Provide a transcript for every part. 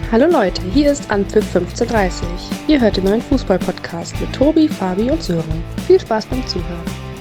Hallo Leute, hier ist Anpfiff 15:30. Ihr hört den neuen Fußball-Podcast mit Tobi, Fabi und Sören. Viel Spaß beim Zuhören.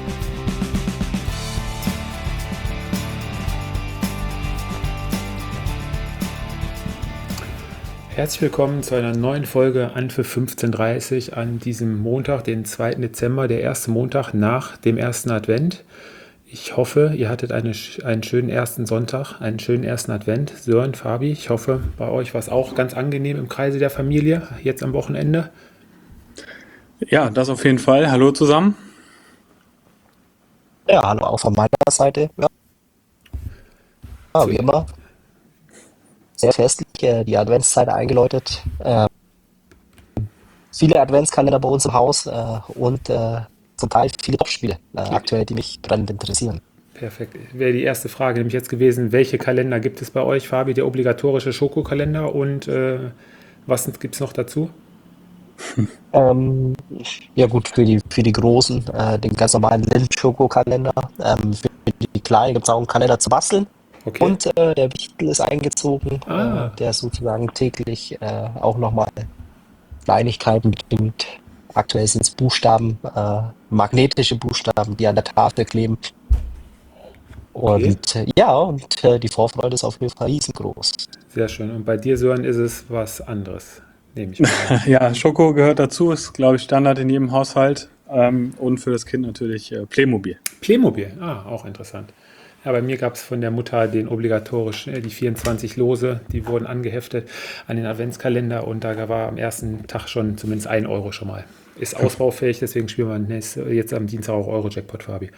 Herzlich willkommen zu einer neuen Folge Anpfiff 15:30 an diesem Montag, den 2. Dezember, der erste Montag nach dem ersten Advent. Ich hoffe, ihr hattet einen schönen ersten Sonntag, einen schönen ersten Advent. Sören, Fabi, ich hoffe, bei euch war es auch ganz angenehm im Kreise der Familie, jetzt am Wochenende. Ja, das auf jeden Fall. Hallo zusammen. Ja, hallo auch von meiner Seite. Ja, wie immer, sehr festlich die Adventszeit eingeläutet. Viele Adventskalender bei uns im Haus und zum Teil viele Topspiele aktuell, die mich brennend interessieren. Perfekt. Wäre die erste Frage nämlich jetzt gewesen, welche Kalender gibt es bei euch, Fabi? Der obligatorische Schokokalender und was gibt es noch dazu? Ähm, ja gut, für die Großen den ganz normalen Lind-Schokokalender. Für die Kleinen gibt es auch einen Kalender zu basteln. Okay. Und der Wichtel ist eingezogen, Ah. der sozusagen täglich auch nochmal Kleinigkeiten bringt. Aktuell sind es Buchstaben, magnetische Buchstaben, die an der Tafel kleben. Okay. Und die Vorfreude ist auf jeden Fall riesengroß. Sehr schön. Und bei dir, Sören, ist es was anderes, nehme ich mal an. Ja, Schoko gehört dazu, ist, glaube ich, Standard in jedem Haushalt. Und für das Kind natürlich Playmobil. Playmobil, auch interessant. Ja, bei mir gab es von der Mutter den obligatorischen, die 24 Lose, die wurden angeheftet an den Adventskalender und da war am ersten Tag schon zumindest 1 Euro schon mal. Ist ausbaufähig, deswegen spielen wir jetzt am Dienstag auch Euro-Jackpot, Fabi.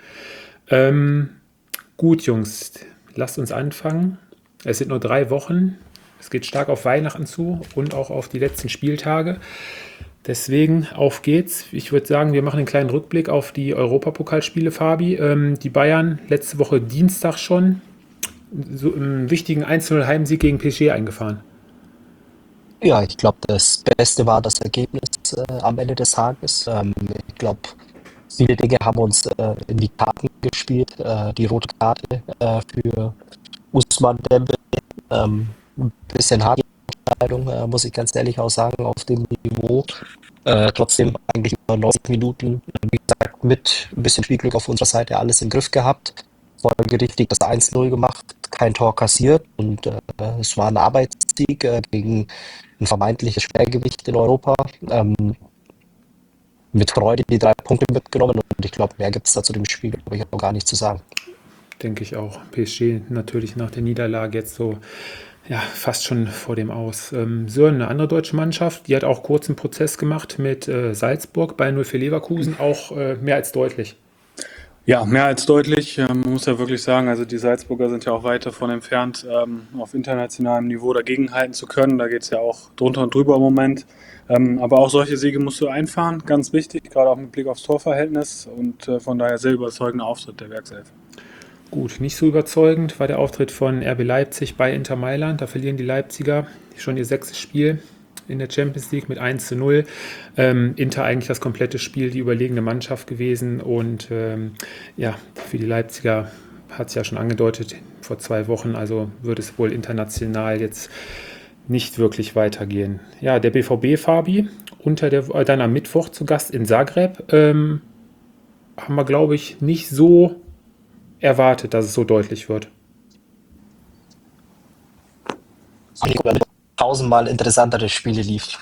Gut, Jungs, lasst uns anfangen. Es sind nur 3 Wochen. Es geht stark auf Weihnachten zu und auch auf die letzten Spieltage. Deswegen auf geht's. Ich würde sagen, wir machen einen kleinen Rückblick auf die Europapokalspiele, Fabi. Die Bayern letzte Woche Dienstag schon so einen wichtigen 1:0 Heimsieg gegen PSG eingefahren. Ja, ich glaube, das Beste war das Ergebnis am Ende des Tages. Ich glaube, viele Dinge haben uns in die Karten gespielt. Die rote Karte für Ousmane Dembélé, ein bisschen harte Entscheidung, muss ich ganz ehrlich auch sagen, auf dem Niveau. Trotzdem eigentlich über 90 Minuten, wie gesagt, mit ein bisschen Spielglück auf unserer Seite alles im Griff gehabt. Folgerichtig das 1:0 gemacht, kein Tor kassiert und es war ein Arbeitssieg gegen ein vermeintliches Schwergewicht in Europa. Mit Freude die 3 Punkte mitgenommen und ich glaube, mehr gibt es da zu dem Spiel, glaube ich, auch gar nicht zu sagen. Denke ich auch. PSG natürlich nach der Niederlage jetzt so, ja, fast schon vor dem Aus. Sören, eine andere deutsche Mannschaft, die hat auch kurz einen Prozess gemacht mit Salzburg bei 0 Leverkusen, auch mehr als deutlich. Ja, mehr als deutlich. Man muss ja wirklich sagen, also die Salzburger sind ja auch weit davon entfernt, auf internationalem Niveau dagegenhalten zu können. Da geht es ja auch drunter und drüber im Moment. Aber auch solche Siege musst du einfahren, ganz wichtig, gerade auch mit Blick aufs Torverhältnis und von daher sehr überzeugender Auftritt der Werkself. Gut, nicht so überzeugend war der Auftritt von RB Leipzig bei Inter Mailand. Da verlieren die Leipziger schon ihr 6. Spiel in der Champions League mit 1:0. Inter eigentlich das komplette Spiel, die überlegene Mannschaft gewesen. Und für die Leipziger hat es ja schon angedeutet vor 2 Wochen, also wird es wohl international jetzt nicht wirklich weitergehen. Ja, der BVB, Fabi, dann am Mittwoch zu Gast in Zagreb, haben wir, glaube ich, nicht so erwartet, dass es so deutlich wird. Tausendmal interessantere Spiele lief.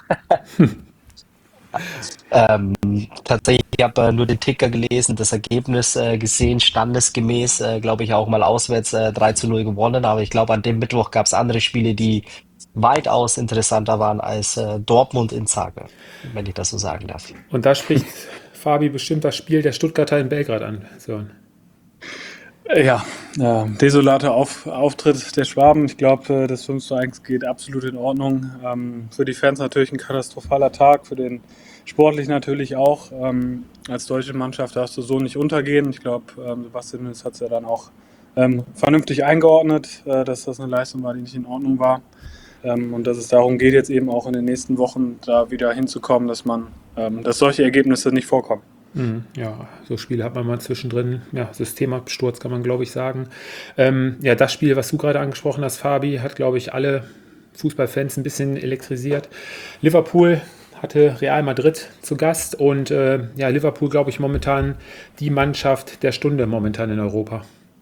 Tatsächlich, ich habe nur den Ticker gelesen, das Ergebnis gesehen, standesgemäß, glaube ich, auch mal auswärts 3:0 gewonnen, aber ich glaube, an dem Mittwoch gab es andere Spiele, die weitaus interessanter waren als Dortmund in Zagreb, wenn ich das so sagen darf. Und da spricht Fabi bestimmt das Spiel der Stuttgarter in Belgrad an. So. Ja, desolater Auftritt der Schwaben. Ich glaube, das 5:1 geht absolut in Ordnung. Für die Fans natürlich ein katastrophaler Tag, für den sportlich natürlich auch. Als deutsche Mannschaft darfst du so nicht untergehen. Ich glaube, Sebastian Müller hat es ja dann auch vernünftig eingeordnet, dass das eine Leistung war, die nicht in Ordnung war. Und dass es darum geht, jetzt eben auch in den nächsten Wochen da wieder hinzukommen, dass solche Ergebnisse nicht vorkommen. Ja, so Spiele hat man mal zwischendrin. Ja, Systemabsturz kann man, glaube ich, sagen. Das Spiel, was du gerade angesprochen hast, Fabi, hat, glaube ich, alle Fußballfans ein bisschen elektrisiert. Liverpool hatte Real Madrid zu Gast und ja, Liverpool, glaube ich, momentan die Mannschaft der Stunde momentan in Europa.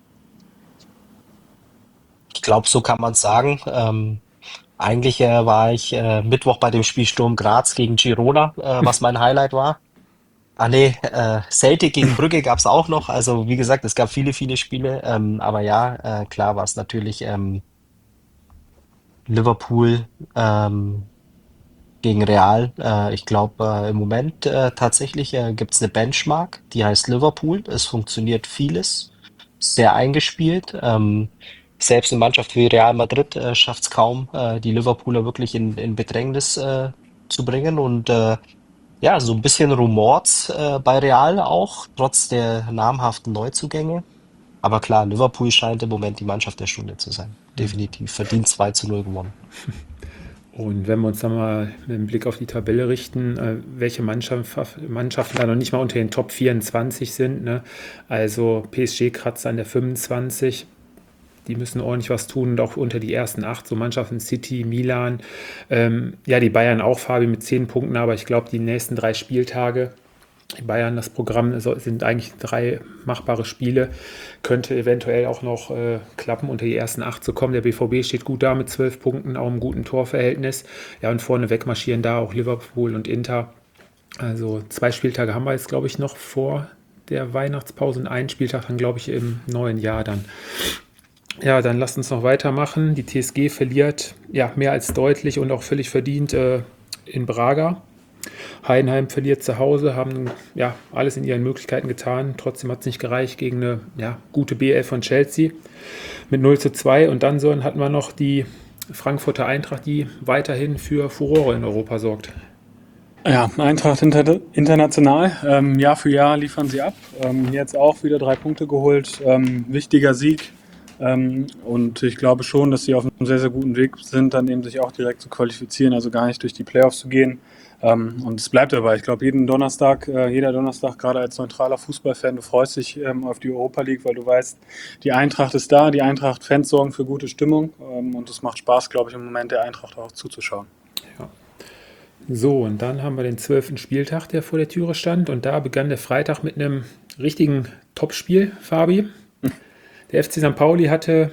Ich glaube, so kann man es sagen. Eigentlich war ich Mittwoch bei dem Spiel Sturm Graz gegen Girona, was mein Highlight war. Ah nee, Celtic gegen Brügge gab es auch noch. Also wie gesagt, es gab viele, viele Spiele. Aber ja, klar war es natürlich Liverpool gegen Real. Ich glaube, im Moment tatsächlich gibt es eine Benchmark, die heißt Liverpool. Es funktioniert vieles, sehr eingespielt. Selbst eine Mannschaft wie Real Madrid schafft es kaum, die Liverpooler wirklich in Bedrängnis zu bringen. Und ja, so ein bisschen rumort's bei Real auch, trotz der namhaften Neuzugänge. Aber klar, Liverpool scheint im Moment die Mannschaft der Stunde zu sein. Definitiv. Verdient 2:0 gewonnen. Und wenn wir uns dann mal mit dem Blick auf die Tabelle richten, welche Mannschaften da noch nicht mal unter den Top 24 sind, ne? Also PSG kratzt an der 25, die müssen ordentlich was tun und auch unter die ersten 8, so Mannschaften City, Milan, ja, die Bayern auch, Fabi, mit 10 Punkten, aber ich glaube, die nächsten 3 Spieltage, die Bayern, das Programm sind eigentlich 3 machbare Spiele, könnte eventuell auch noch klappen, unter die ersten 8 zu kommen. Der BVB steht gut da mit 12 Punkten, auch im guten Torverhältnis. Ja, und vorne weg marschieren da auch Liverpool und Inter. Also 2 Spieltage haben wir jetzt, glaube ich, noch vor der Weihnachtspause und einen Spieltag dann, glaube ich, im neuen Jahr dann. Ja, dann lasst uns noch weitermachen. Die TSG verliert ja mehr als deutlich und auch völlig verdient in Braga. Heidenheim verliert zu Hause, haben ja alles in ihren Möglichkeiten getan. Trotzdem hat es nicht gereicht gegen eine ja, gute B11 von Chelsea mit 0:2. Und dann hatten wir noch die Frankfurter Eintracht, die weiterhin für Furore in Europa sorgt. Ja, Eintracht international. Jahr für Jahr liefern sie ab. Jetzt auch wieder 3 Punkte geholt. Wichtiger Sieg. Und ich glaube schon, dass sie auf einem sehr, sehr guten Weg sind, dann eben sich auch direkt zu qualifizieren, also gar nicht durch die Playoffs zu gehen. Und es bleibt dabei. Ich glaube, jeder Donnerstag, gerade als neutraler Fußballfan, du freust dich auf die Europa League, weil du weißt, die Eintracht ist da, die Eintracht-Fans sorgen für gute Stimmung. Und es macht Spaß, glaube ich, im Moment der Eintracht auch zuzuschauen. Ja. So, und dann haben wir den 12. Spieltag, der vor der Türe stand. Und da begann der Freitag mit einem richtigen Topspiel, Fabi. Der FC St. Pauli hatte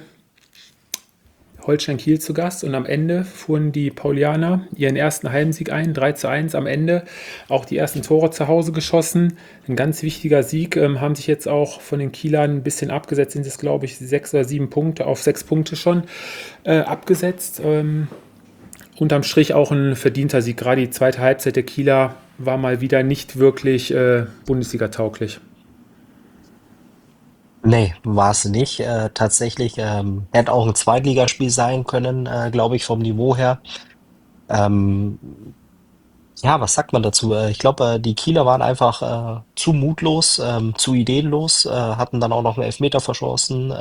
Holstein Kiel zu Gast und am Ende fuhren die Paulianer ihren ersten Heimsieg ein, 3:1 am Ende. Auch die ersten Tore zu Hause geschossen. Ein ganz wichtiger Sieg, haben sich jetzt auch von den Kielern ein bisschen abgesetzt, sind es glaube ich 6 oder 7 Punkte, auf 6 Punkte schon abgesetzt. Unterm Strich auch ein verdienter Sieg. Gerade die zweite Halbzeit der Kieler war mal wieder nicht wirklich Bundesliga-tauglich. Nee, war es nicht. Tatsächlich hätte auch ein Zweitligaspiel sein können, glaube ich, vom Niveau her. Ähm, ja, was sagt man dazu? Ich glaube, die Kieler waren einfach zu mutlos, zu ideenlos, hatten dann auch noch einen Elfmeter verschossen.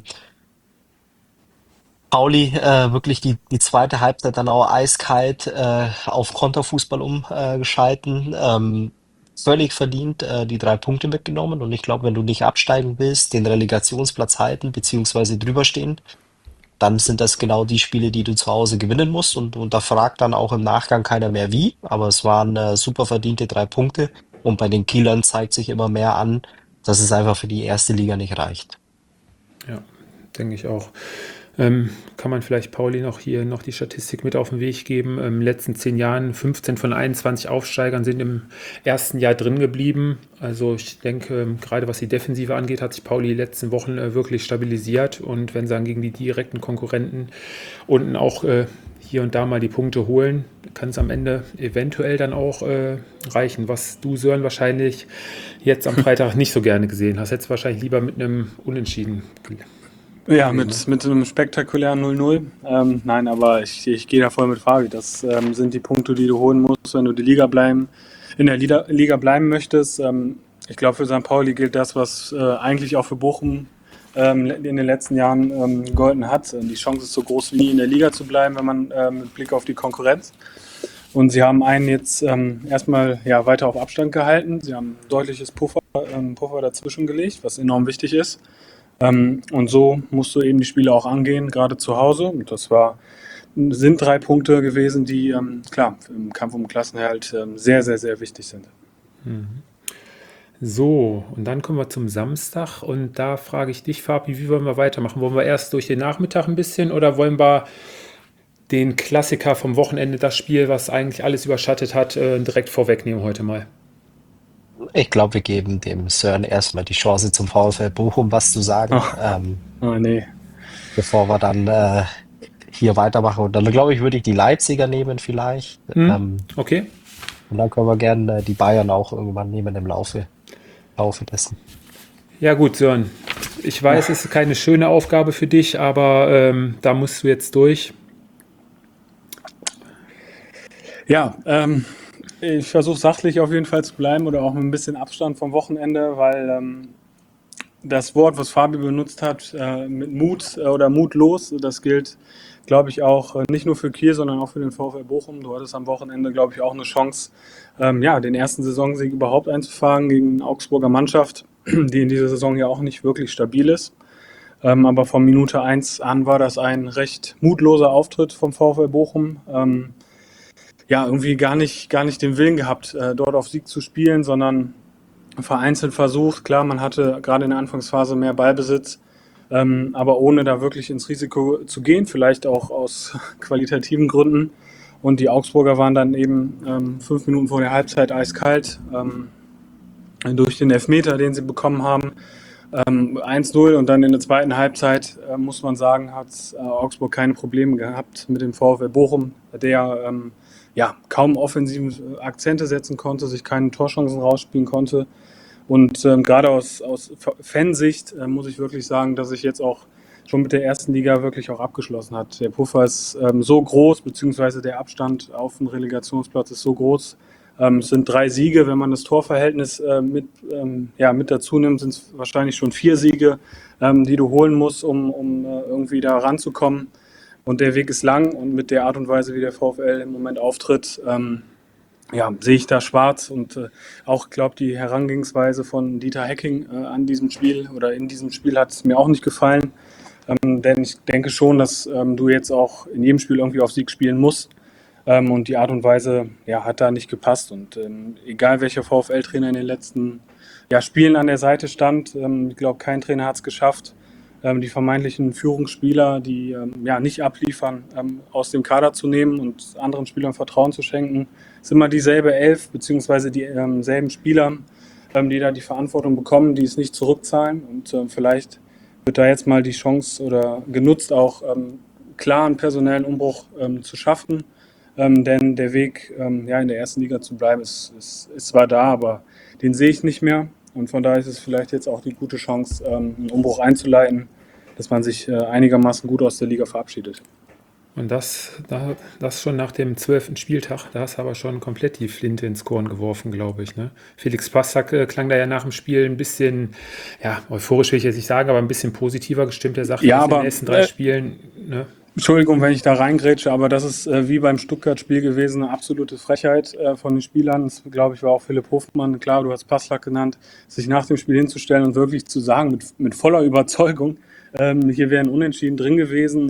Pauli wirklich die zweite Halbzeit dann auch eiskalt auf Konterfußball umgeschalten. Völlig verdient die 3 Punkte mitgenommen. Und ich glaube, wenn du nicht absteigen willst, den Relegationsplatz halten beziehungsweise drüber stehen, dann sind das genau die Spiele, die du zu Hause gewinnen musst. Und da fragt dann auch im Nachgang keiner mehr wie. Aber es waren super verdiente 3 Punkte. Und bei den Kielern zeigt sich immer mehr an, dass es einfach für die erste Liga nicht reicht. Ja, denke ich auch. Kann man vielleicht Pauli noch die Statistik mit auf den Weg geben. In den letzten 10 Jahren 15 von 21 Aufsteigern sind im ersten Jahr drin geblieben. Also ich denke, gerade was die Defensive angeht, hat sich Pauli die letzten Wochen wirklich stabilisiert. Und wenn sie dann gegen die direkten Konkurrenten unten auch hier und da mal die Punkte holen, kann es am Ende eventuell dann auch reichen. Was du, Sören, wahrscheinlich jetzt am Freitag nicht so gerne gesehen hast. Hättest wahrscheinlich lieber mit einem Unentschieden. Ja, mit einem spektakulären 0:0. Nein, aber ich gehe da voll mit Fabi. Das sind die Punkte, die du holen musst, wenn du in der Liga bleiben möchtest. Ich glaube, für St. Pauli gilt das, was eigentlich auch für Bochum in den letzten Jahren gegolten hat. Die Chance ist so groß wie nie, in der Liga zu bleiben, wenn man mit Blick auf die Konkurrenz. Und sie haben einen jetzt erstmal weiter auf Abstand gehalten. Sie haben ein deutliches Puffer dazwischen gelegt, was enorm wichtig ist. Und so musst du eben die Spiele auch angehen, gerade zu Hause. Und das war sind 3 Punkte gewesen, die klar im Kampf um den Klassenerhalt sehr, sehr, sehr wichtig sind. So, und dann kommen wir zum Samstag und da frage ich dich, Fabi, wie wollen wir weitermachen? Wollen wir erst durch den Nachmittag ein bisschen oder wollen wir den Klassiker vom Wochenende, das Spiel, was eigentlich alles überschattet hat, direkt vorwegnehmen heute mal? Ich glaube, wir geben dem Sören erstmal die Chance, zum VfL Bochum was zu sagen, Oh nee. bevor wir dann hier weitermachen. Und dann, glaube ich, würde ich die Leipziger nehmen vielleicht. Okay. Und dann können wir gerne die Bayern auch irgendwann nehmen im Laufe dessen. Ja gut, Sören, ich weiß, es ist keine schöne Aufgabe für dich, aber da musst du jetzt durch. Ja, ich versuche sachlich auf jeden Fall zu bleiben oder auch mit ein bisschen Abstand vom Wochenende, weil das Wort, was Fabi benutzt hat, mit Mut oder mutlos, das gilt, glaube ich, auch nicht nur für Kiel, sondern auch für den VfL Bochum. Du hattest am Wochenende, glaube ich, auch eine Chance, den ersten Saisonsieg überhaupt einzufahren gegen eine Augsburger Mannschaft, die in dieser Saison ja auch nicht wirklich stabil ist. Aber von Minute 1 an war das ein recht mutloser Auftritt vom VfL Bochum. Irgendwie gar nicht den Willen gehabt, dort auf Sieg zu spielen, sondern vereinzelt versucht. Klar, man hatte gerade in der Anfangsphase mehr Ballbesitz, aber ohne da wirklich ins Risiko zu gehen, vielleicht auch aus qualitativen Gründen. Und die Augsburger waren dann eben 5 Minuten vor der Halbzeit eiskalt durch den Elfmeter, den sie bekommen haben. 1-0 und dann in der zweiten Halbzeit, muss man sagen, hat Augsburg keine Probleme gehabt mit dem VfL Bochum, der kaum offensive Akzente setzen konnte, sich keine Torchancen rausspielen konnte. Und gerade aus Fansicht muss ich wirklich sagen, dass sich jetzt auch schon mit der ersten Liga wirklich auch abgeschlossen hat. Der Puffer ist so groß, beziehungsweise der Abstand auf den Relegationsplatz ist so groß. Es sind 3 Siege, wenn man das Torverhältnis mit dazu nimmt, sind es wahrscheinlich schon 4 Siege, die du holen musst, um irgendwie da ranzukommen. Und der Weg ist lang und mit der Art und Weise, wie der VfL im Moment auftritt, sehe ich da schwarz und auch, glaube die Herangehensweise von Dieter Hecking an diesem Spiel oder in diesem Spiel hat es mir auch nicht gefallen, denn ich denke schon, dass du jetzt auch in jedem Spiel irgendwie auf Sieg spielen musst und die Art und Weise hat da nicht gepasst und egal welcher VfL-Trainer in den letzten Spielen an der Seite stand, ich glaube, kein Trainer hat es geschafft, die vermeintlichen Führungsspieler, die nicht abliefern, aus dem Kader zu nehmen und anderen Spielern Vertrauen zu schenken. Es ist immer dieselbe Elf, beziehungsweise die selben Spieler, die da die Verantwortung bekommen, die es nicht zurückzahlen. Und vielleicht wird da jetzt mal die Chance oder genutzt, auch klar einen personellen Umbruch zu schaffen. Denn der Weg, in der ersten Liga zu bleiben, ist zwar da, aber den sehe ich nicht mehr. Und von daher ist es vielleicht jetzt auch die gute Chance, einen Umbruch einzuleiten, dass man sich einigermaßen gut aus der Liga verabschiedet. Und das schon nach dem 12. Spieltag, da hast du aber schon komplett die Flinte ins Korn geworfen, glaube ich. Ne? Felix Passlack klang da ja nach dem Spiel ein bisschen, euphorisch will ich jetzt nicht sagen, aber ein bisschen positiver gestimmt. Er sagt, in den ersten 3 Spielen... Ne? Entschuldigung, wenn ich da reingrätsche, aber das ist wie beim Stuttgart-Spiel gewesen, eine absolute Frechheit von den Spielern. Das, glaube ich, war auch Philipp Hofmann, klar, du hast Passlack genannt, sich nach dem Spiel hinzustellen und wirklich zu sagen, mit voller Überzeugung, hier wäre ein Unentschieden drin gewesen.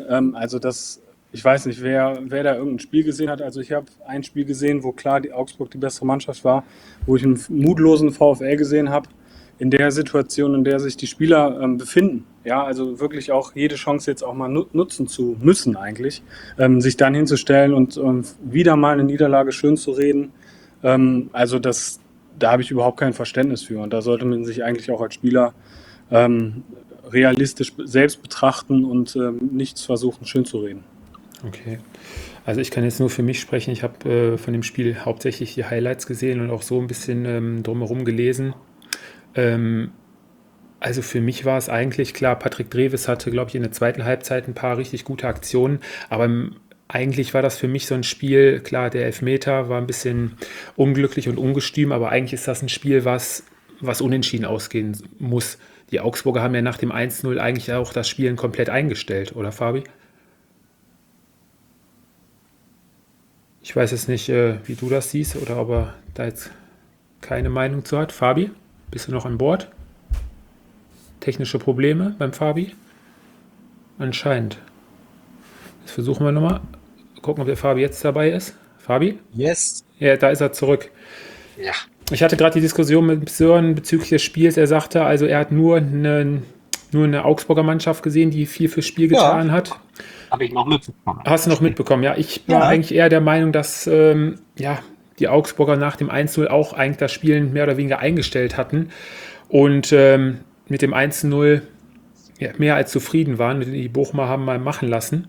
Ich weiß nicht, wer da irgendein Spiel gesehen hat. Also ich habe ein Spiel gesehen, wo klar die Augsburg die bessere Mannschaft war, wo ich einen mutlosen VfL gesehen habe, in der Situation, in der sich die Spieler befinden. Ja, also wirklich auch jede Chance jetzt auch mal nutzen zu müssen eigentlich, sich dann hinzustellen und wieder mal eine Niederlage schön zu reden. Da habe ich überhaupt kein Verständnis für. Und da sollte man sich eigentlich auch als Spieler realistisch selbst betrachten und nichts versuchen, schön zu reden. Okay. Also ich kann jetzt nur für mich sprechen. Ich habe von dem Spiel hauptsächlich die Highlights gesehen und auch so ein bisschen drumherum gelesen. Also für mich war es eigentlich klar, Patrick Drewes hatte, glaube ich, in der zweiten Halbzeit ein paar richtig gute Aktionen, aber eigentlich war das für mich so ein Spiel, klar, der Elfmeter war ein bisschen unglücklich und ungestüm, aber eigentlich ist das ein Spiel, was unentschieden ausgehen muss. Die Augsburger haben ja nach dem 1-0 eigentlich auch das Spielen komplett eingestellt, oder Fabi? Ich weiß jetzt nicht, wie du das siehst oder ob er da jetzt keine Meinung zu hat. Fabi, bist du noch an Bord? Technische Probleme beim Fabi? Anscheinend. Das versuchen wir nochmal. gucken, ob der Fabi jetzt dabei ist. Fabi? Yes. Ja, da ist er zurück. Ja. Ich hatte gerade die Diskussion mit Sören bezüglich des Spiels. Er sagte, also er hat nur eine Augsburger Mannschaft gesehen, die viel fürs Spiel Ja, getan hat. habe ich noch mitbekommen. Hast du noch mitbekommen? Ja, ich war Ja. eigentlich eher der Meinung, dass ja, die Augsburger nach dem 1:0 auch eigentlich das Spiel mehr oder weniger eingestellt hatten und mit dem 1:0 ja, mehr als zufrieden waren. Die Bochumer haben mal machen lassen.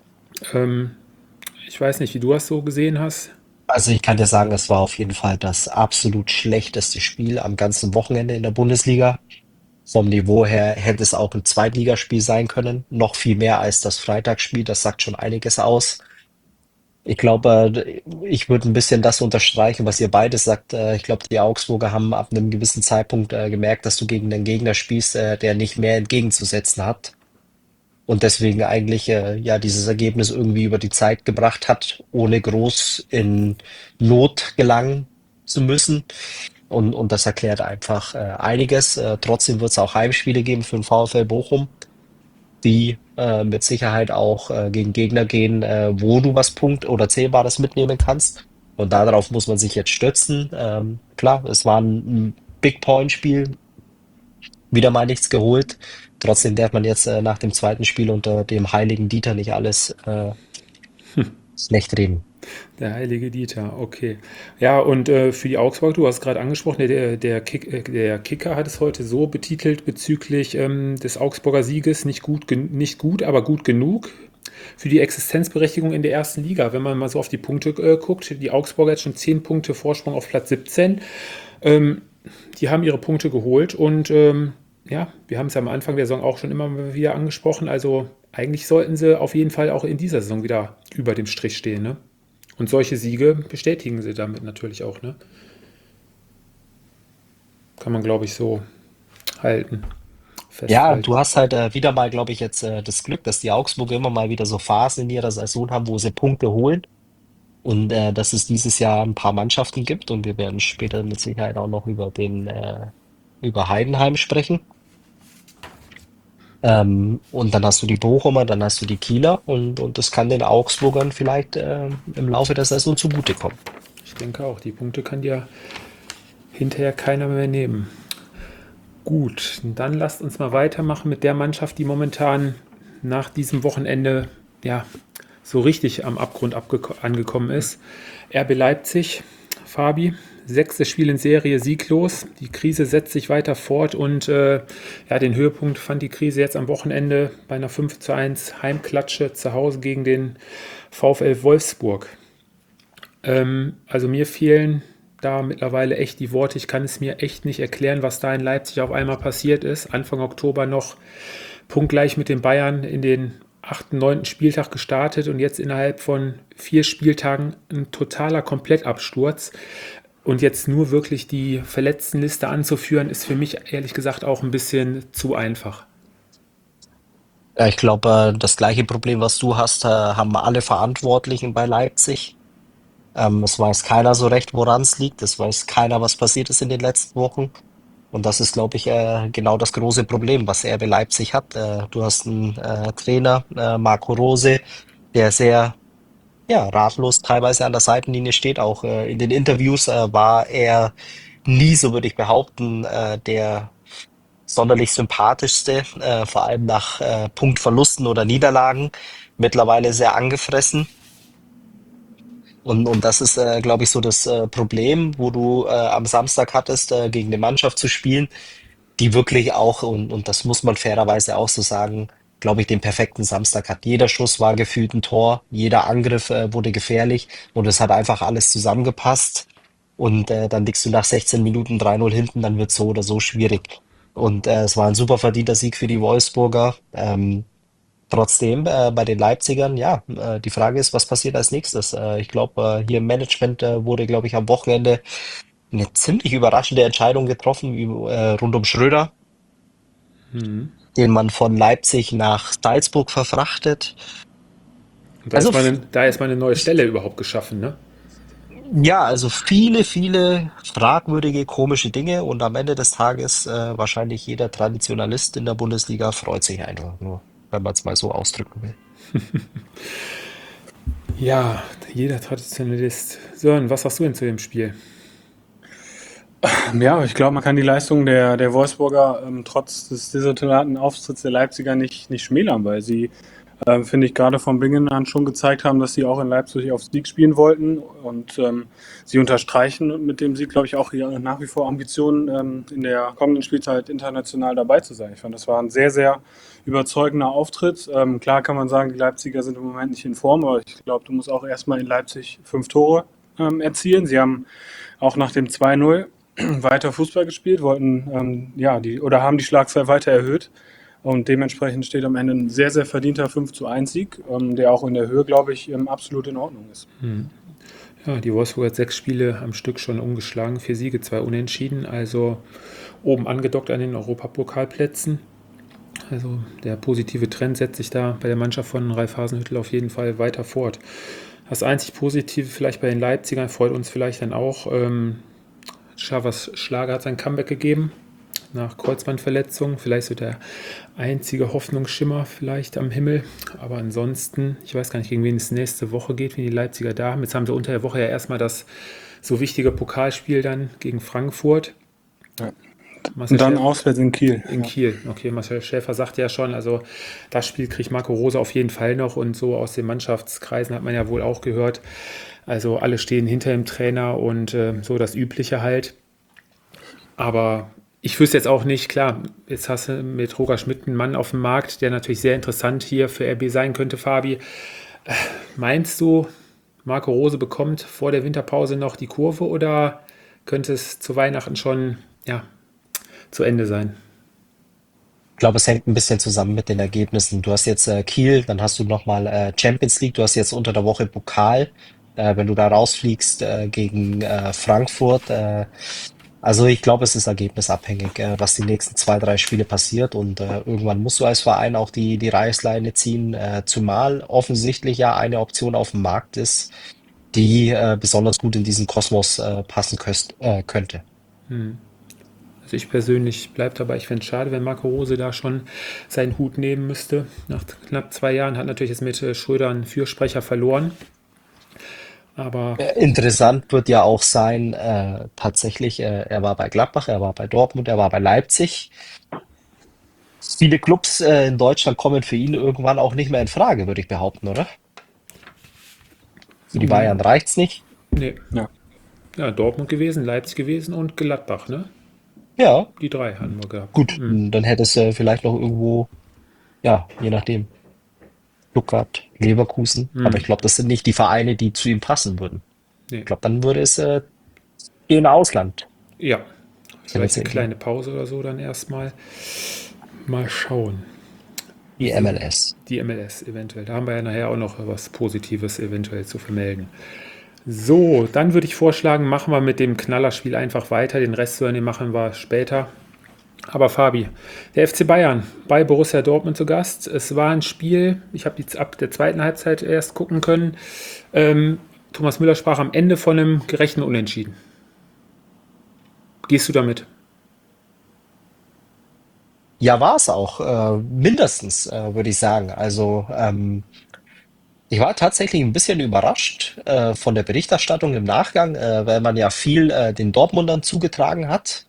Ich weiß nicht, wie du das so gesehen hast. Also ich kann dir sagen, es war auf jeden Fall das absolut schlechteste Spiel am ganzen Wochenende in der Bundesliga. Vom Niveau her hätte es auch ein Zweitligaspiel sein können. Noch viel mehr als das Freitagsspiel. Das sagt schon einiges aus. Ich glaube, ich würde ein bisschen das unterstreichen, was ihr beide sagt. Ich glaube, die Augsburger haben ab einem gewissen Zeitpunkt gemerkt, dass du gegen einen Gegner spielst, der nicht mehr entgegenzusetzen hat. Und deswegen eigentlich ja dieses Ergebnis irgendwie über die Zeit gebracht hat, ohne groß in Not gelangen zu müssen. Und das erklärt einfach einiges. Trotzdem wird es auch Heimspiele geben für den VfL Bochum, die mit Sicherheit auch gegen Gegner gehen, wo du was oder Zählbares mitnehmen kannst. Und darauf muss man sich jetzt stützen. Klar, es war ein Big Point Spiel, wieder mal nichts geholt. Trotzdem darf man jetzt nach dem zweiten Spiel unter dem heiligen Dieter nicht alles schlecht reden. Der heilige Dieter, okay. Ja, und für die Augsburg, du hast es gerade angesprochen, der Kicker hat es heute so betitelt bezüglich des Augsburger Sieges, nicht gut, aber gut genug für die Existenzberechtigung in der ersten Liga. Wenn man mal so auf die Punkte guckt, die Augsburger jetzt schon 10 Punkte Vorsprung auf Platz 17. Die haben ihre Punkte geholt und ja, wir haben es ja am Anfang der Saison auch schon immer wieder angesprochen. Also eigentlich sollten sie auf jeden Fall auch in dieser Saison wieder über dem Strich stehen, ne? Und solche Siege bestätigen sie damit natürlich auch, ne? Kann man, glaube ich, so halten, Ja, festhalten. du hast halt wieder mal, glaube ich, jetzt das Glück, dass die Augsburger immer mal wieder so Phasen in ihrer Saison haben, wo sie Punkte holen. Und dass es dieses Jahr ein paar Mannschaften gibt. Und wir werden später mit Sicherheit auch noch über Heidenheim sprechen. Und dann hast du die Bochumer, dann hast du die Kieler und das kann den Augsburgern vielleicht im Laufe der Saison zugutekommen. Ich denke auch, die Punkte kann dir hinterher keiner mehr nehmen. Gut, dann lasst uns mal weitermachen mit der Mannschaft, die momentan nach diesem Wochenende ja so richtig am Abgrund angekommen ist. RB Leipzig, Fabi, 6. Spiel in Serie sieglos. Die Krise setzt sich weiter fort und ja, den Höhepunkt fand die Krise jetzt am Wochenende bei einer 5:1 Heimklatsche zu Hause gegen den VfL Wolfsburg. Also mir fehlen da mittlerweile echt die Worte. Ich kann es mir echt nicht erklären, was da in Leipzig auf einmal passiert ist. Anfang Oktober noch punktgleich mit den Bayern in den 8., 9. Spieltag gestartet und jetzt innerhalb von 4 Spieltagen ein totaler Komplettabsturz. Und jetzt nur wirklich die Verletztenliste anzuführen, ist für mich ehrlich gesagt auch ein bisschen zu einfach. Ja, ich glaube, das gleiche Problem, was du hast, haben alle Verantwortlichen bei Leipzig. Es weiß keiner so recht, woran es liegt. Es weiß keiner, was passiert ist in den letzten Wochen. Und das ist, glaube ich, genau das große Problem, was RB Leipzig hat. Du hast einen Trainer, Marco Rose, der sehr ja, ratlos teilweise an der Seitenlinie steht. Auch in den Interviews war er nie, so würde ich behaupten, der sonderlich sympathischste, vor allem nach Punktverlusten oder Niederlagen. Mittlerweile sehr angefressen. Und das ist, glaube ich, so das Problem, wo du am Samstag hattest, gegen eine Mannschaft zu spielen, die wirklich auch, und das muss man fairerweise auch so sagen, glaube ich, den perfekten Samstag hat. Jeder Schuss war gefühlt ein Tor, jeder Angriff wurde gefährlich und es hat einfach alles zusammengepasst. Und dann liegst du nach 16 Minuten 3:0 hinten, dann wird so oder so schwierig. Und es war ein super verdienter Sieg für die Wolfsburger. Trotzdem, bei den Leipzigern, ja, die Frage ist, was passiert als nächstes? Ich glaube, hier im Management wurde, glaube ich, am Wochenende eine ziemlich überraschende Entscheidung getroffen, rund um Schröder, den man von Leipzig nach Salzburg verfrachtet. Und Also, da ist mal eine neue Stelle überhaupt geschaffen, ne? ja, also viele, viele fragwürdige, komische Dinge und am Ende des Tages wahrscheinlich jeder Traditionalist in der Bundesliga freut sich einfach nur, wenn man es mal so ausdrücken will. Ja, jeder Traditionalist. Sören, was sagst du denn zu dem Spiel? Ja, ich glaube, man kann die Leistung der Wolfsburger trotz des desolaten Auftritts der Leipziger nicht schmälern, weil sie, finde ich, gerade von Beginn an schon gezeigt haben, dass sie auch in Leipzig auf Sieg spielen wollten. Und sie unterstreichen mit dem Sieg, glaube ich, auch ihre nach wie vor Ambitionen, in der kommenden Spielzeit international dabei zu sein. Ich fand, das war ein sehr, sehr überzeugender Auftritt. Klar kann man sagen, die Leipziger sind im Moment nicht in Form, aber ich glaube, du musst auch erstmal in Leipzig 5 Tore erzielen. Sie haben auch nach dem 2-0 weiter Fußball gespielt, wollten oder haben die Schlagzahl weiter erhöht. Und dementsprechend steht am Ende ein sehr, sehr verdienter 5:1 Sieg, der auch in der Höhe, glaube ich, absolut in Ordnung ist. Ja, die Wolfsburg hat 6 Spiele am Stück schon ungeschlagen, 4 Siege, 2 Unentschieden, also oben angedockt an den Europapokalplätzen. Also der positive Trend setzt sich da bei der Mannschaft von Ralf Hasenhüttl auf jeden Fall weiter fort. Das einzig Positive vielleicht bei den Leipzigern freut uns vielleicht dann auch, Schawas Schlager hat sein Comeback gegeben nach Kreuzbandverletzung. Vielleicht so der einzige Hoffnungsschimmer vielleicht am Himmel. Aber ansonsten, ich weiß gar nicht, gegen wen es nächste Woche geht, wenn die Leipziger da haben. Jetzt haben sie unter der Woche ja erstmal das so wichtige Pokalspiel dann gegen Frankfurt. Ja. Marcel Und dann Schäfer auswärts in Kiel. in Kiel. Okay, Marcel Schäfer sagt ja schon, also das Spiel kriegt Marco Rose auf jeden Fall noch und so aus den Mannschaftskreisen hat man ja wohl auch gehört. Also alle stehen hinter dem Trainer und so das Übliche halt. Aber ich wüsste jetzt auch nicht, klar, jetzt hast du mit Roger Schmidt einen Mann auf dem Markt, der natürlich sehr interessant hier für RB sein könnte, Fabi. Meinst du, Marco Rose bekommt vor der Winterpause noch die Kurve oder könnte es zu Weihnachten schon ja, zu Ende sein? Ich glaube, es hängt ein bisschen zusammen mit den Ergebnissen. Du hast jetzt Kiel, dann hast du nochmal Champions League, du hast jetzt unter der Woche Pokal. Wenn du da rausfliegst gegen Frankfurt, also ich glaube, es ist ergebnisabhängig, was die nächsten 2, 3 Spiele passiert und irgendwann musst du als Verein auch die Reißleine ziehen, zumal offensichtlich ja eine Option auf dem Markt ist, die besonders gut in diesen Kosmos passen könnte. Also ich persönlich bleibe dabei, ich fände es schade, wenn Marco Rose da schon seinen Hut nehmen müsste. Nach knapp 2 Jahren hat natürlich jetzt mit Schröder einen Fürsprecher verloren. Aber Interessant wird ja auch sein, tatsächlich, er war bei Gladbach, er war bei Dortmund, er war bei Leipzig. Viele Clubs in Deutschland kommen für ihn irgendwann auch nicht mehr in Frage, würde ich behaupten, oder? Für die Bayern reicht's nicht. nee, Ja. ja, Dortmund gewesen, Leipzig gewesen und Gladbach, ne? Ja, Die drei hatten wir gehabt. gut, dann hätte es vielleicht noch irgendwo, ja, je nachdem, Stuttgart, Leverkusen. Aber ich glaube, das sind nicht die Vereine, die zu ihm passen würden. Ich Nee. glaube, dann würde es gehen Ausland Ja, vielleicht eine tendenziell gehen. kleine Pause oder so dann erstmal. Mal schauen. Die So, MLS. die MLS eventuell. Da haben wir ja nachher auch noch was Positives eventuell zu vermelden. So, dann würde ich vorschlagen, machen wir mit dem Knallerspiel einfach weiter. Den Rest den machen wir später. Aber Fabi, der FC Bayern bei Borussia Dortmund zu Gast. Es war ein Spiel, ich habe jetzt ab der zweiten Halbzeit erst gucken können. Thomas Müller sprach am Ende von einem gerechten Unentschieden. Gehst du damit? Ja, war es auch. Mindestens, würde ich sagen. Also, ich war tatsächlich ein bisschen überrascht von der Berichterstattung im Nachgang, weil man ja viel den Dortmundern zugetragen hat.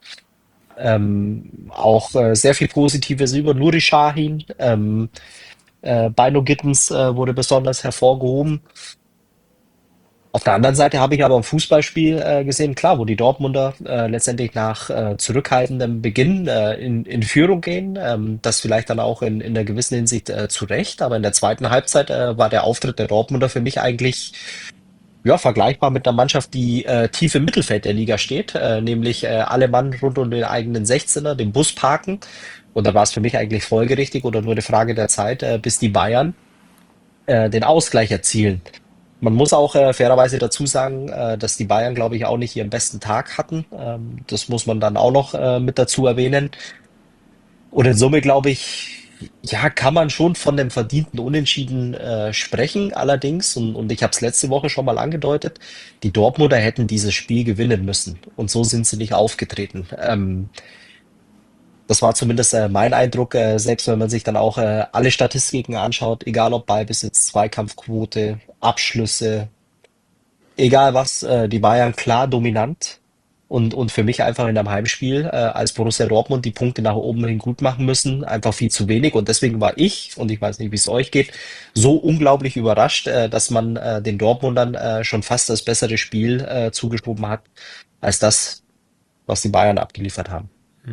Auch sehr viel Positives über Nuri Sahin. Bino Gittens wurde besonders hervorgehoben. Auf der anderen Seite habe ich aber im Fußballspiel gesehen, klar, wo die Dortmunder letztendlich nach zurückhaltendem Beginn in Führung gehen, das vielleicht dann auch in einer gewissen Hinsicht zu Recht, aber in der zweiten Halbzeit war der Auftritt der Dortmunder für mich eigentlich ja, vergleichbar mit einer Mannschaft, die tief im Mittelfeld der Liga steht, nämlich alle Mann rund um den eigenen 16er, den Bus parken. Und da war es für mich eigentlich folgerichtig oder nur eine Frage der Zeit, bis die Bayern den Ausgleich erzielen. Man muss auch fairerweise dazu sagen, dass die Bayern, glaube ich, auch nicht ihren besten Tag hatten. Das muss man dann auch noch mit dazu erwähnen. Und in Summe, glaube ich, ja, kann man schon von dem verdienten Unentschieden sprechen. Allerdings, und ich habe es letzte Woche schon mal angedeutet, die Dortmunder hätten dieses Spiel gewinnen müssen. Und so sind sie nicht aufgetreten. Das war zumindest mein Eindruck, selbst wenn man sich dann auch alle Statistiken anschaut, egal ob Ballbesitz, Zweikampfquote, Abschlüsse, egal was, die Bayern klar dominant und für mich einfach in einem Heimspiel als Borussia Dortmund die Punkte nach oben hin gut machen müssen, einfach viel zu wenig und deswegen war ich, und ich weiß nicht, wie es euch geht, so unglaublich überrascht, dass man den Dortmundern schon fast das bessere Spiel zugeschoben hat, als das, was die Bayern abgeliefert haben.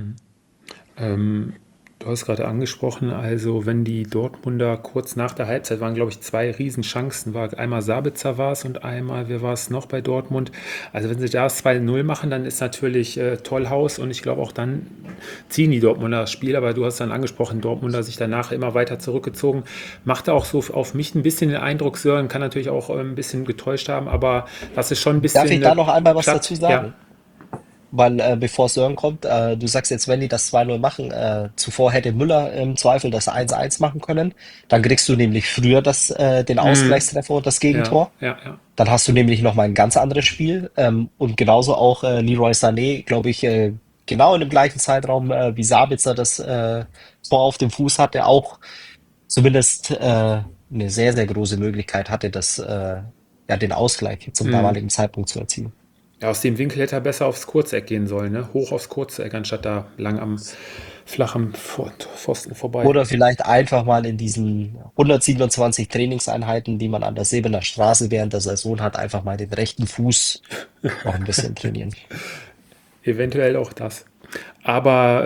Ähm, Du hast gerade angesprochen, also wenn die Dortmunder kurz nach der Halbzeit waren, glaube ich, zwei Riesenchancen. War einmal Sabitzer war es und einmal, wer war es noch bei Dortmund? Also wenn sie da das 2:0 machen, dann ist natürlich Tollhaus und ich glaube auch dann ziehen die Dortmunder das Spiel. Aber du hast dann angesprochen, Dortmunder sich danach immer weiter zurückgezogen. Machte auch so auf mich ein bisschen den Eindruck, Sören kann natürlich auch ein bisschen getäuscht haben, aber das ist schon ein Darf bisschen ich da noch einmal was platt. dazu Ja. sagen? Weil bevor Sören kommt, du sagst jetzt, wenn die das 2:0 machen, zuvor hätte Müller im Zweifel das 1:1 machen können. Dann kriegst du nämlich früher den Mhm. Ausgleichstreffer und das Ja, Gegentor. ja, ja. Dann hast du nämlich noch mal ein ganz anderes Spiel. Und genauso auch Leroy Sané, glaube ich, genau in dem gleichen Zeitraum wie Sabitzer das Tor auf dem Fuß hatte, auch zumindest eine sehr, sehr große Möglichkeit hatte, ja, den Ausgleich zum Mhm. damaligen Zeitpunkt zu erzielen. Ja, aus dem Winkel hätte er besser aufs Kurzeck gehen sollen, ne? Hoch aufs Kurzeck, anstatt da lang am flachen Pfosten vorbei. Oder vielleicht einfach mal in diesen 127 Trainingseinheiten, die man an der Sebener Straße während der Saison hat, einfach mal den rechten Fuß noch ein bisschen trainieren. Eventuell auch das. Aber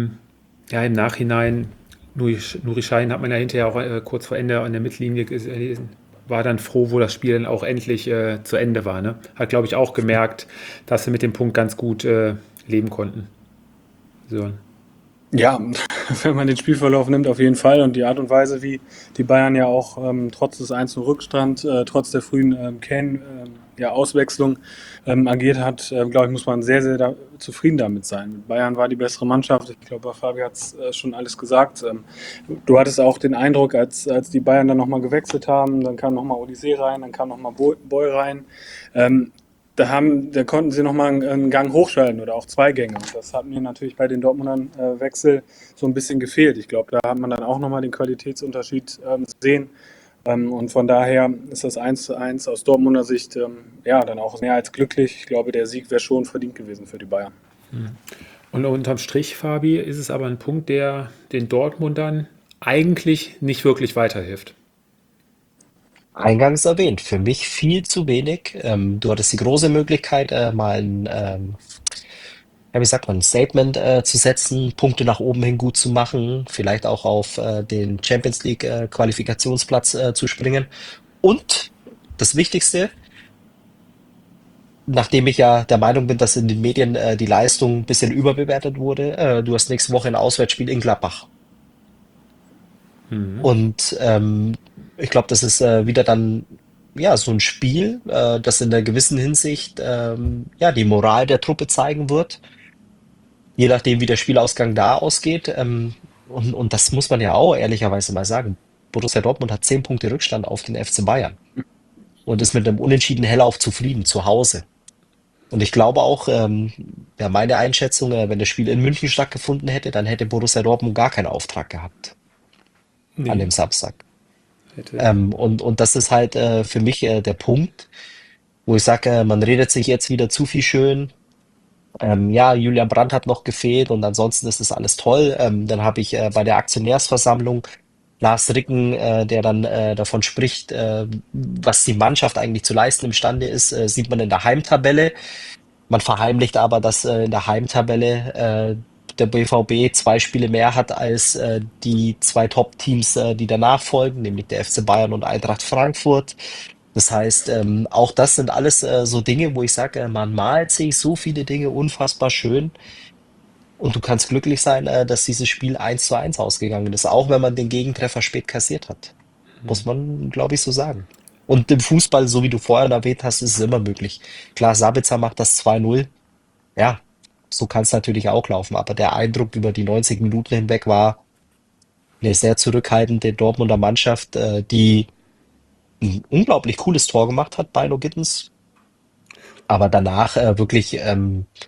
ja, im Nachhinein, Nuri Sahin hat man ja hinterher auch kurz vor Ende an der Mittellinie gelesen, war dann froh, wo das Spiel dann auch endlich zu Ende war. Ne? Hat, glaube ich, auch gemerkt, dass sie mit dem Punkt ganz gut leben konnten. So. Ja, wenn man den Spielverlauf nimmt, auf jeden Fall. Und die Art und Weise, wie die Bayern ja auch trotz des 1:0 Rückstand, trotz der frühen Auswechslung agiert hat, glaube ich, muss man sehr, sehr zufrieden damit sein. Bayern war die bessere Mannschaft. Ich glaube, Fabi hat es schon alles gesagt. Du hattest auch den Eindruck, als die Bayern dann nochmal gewechselt haben, dann kam nochmal Olysee rein, dann kam nochmal Boy rein. Ähm, da konnten sie nochmal einen Gang hochschalten oder auch zwei Gänge. Und das hat mir natürlich bei den Dortmundern Wechsel so ein bisschen gefehlt. Ich glaube, da hat man dann auch nochmal den Qualitätsunterschied sehen. Und von daher ist das 1:1 aus Dortmunder Sicht ja dann auch mehr als glücklich. Ich glaube, der Sieg wäre schon verdient gewesen für die Bayern. Und unterm Strich, Fabi, ist es aber ein Punkt, der den Dortmundern eigentlich nicht wirklich weiterhilft. Eingangs erwähnt, für mich viel zu wenig. Du hattest die große Möglichkeit, mal ja, wie sagt man, ein Statement zu setzen, Punkte nach oben hin gut zu machen, vielleicht auch auf den Champions League Qualifikationsplatz zu springen. Und das Wichtigste, nachdem ich ja der Meinung bin, dass in den Medien die Leistung ein bisschen überbewertet wurde, du hast nächste Woche ein Auswärtsspiel in Gladbach. Und ich glaube, das ist wieder dann ja so ein Spiel, das in einer gewissen Hinsicht ja die Moral der Truppe zeigen wird, je nachdem, wie der Spielausgang da ausgeht. Und das muss man ja auch ehrlicherweise mal sagen. Borussia Dortmund hat 10 Punkte Rückstand auf den FC Bayern und ist mit einem Unentschieden hellauf zufrieden zu Hause. Und ich glaube auch, ja, meine Einschätzung, wenn das Spiel in München stattgefunden hätte, dann hätte Borussia Dortmund gar keinen Auftrag gehabt an Nee, dem Samstag. hätte. Und das ist halt für mich der Punkt, wo ich sage, man redet sich jetzt wieder zu viel schön. Ja, Julian Brandt hat noch gefehlt und ansonsten ist das alles toll. Dann habe ich bei der Aktionärsversammlung Lars Ricken, der dann davon spricht, was die Mannschaft eigentlich zu leisten imstande ist, sieht man in der Heimtabelle. Man verheimlicht aber, dass in der Heimtabelle der BVB 2 Spiele mehr hat als die zwei Top-Teams, die danach folgen, nämlich der FC Bayern und Eintracht Frankfurt. Das heißt, auch das sind alles so Dinge, wo ich sage, man malt sich so viele Dinge unfassbar schön und du kannst glücklich sein, dass dieses Spiel 1:1 ausgegangen ist, auch wenn man den Gegentreffer spät kassiert hat. Muss man, glaube ich, so sagen. Und im Fußball, so wie du vorhin erwähnt hast, ist es immer möglich. Klar, Sabitzer macht das 2:0. Ja, so kann es natürlich auch laufen. Aber der Eindruck über die 90 Minuten hinweg war eine sehr zurückhaltende Dortmunder Mannschaft, die ein unglaublich cooles Tor gemacht hat bei No Gittens, aber danach wirklich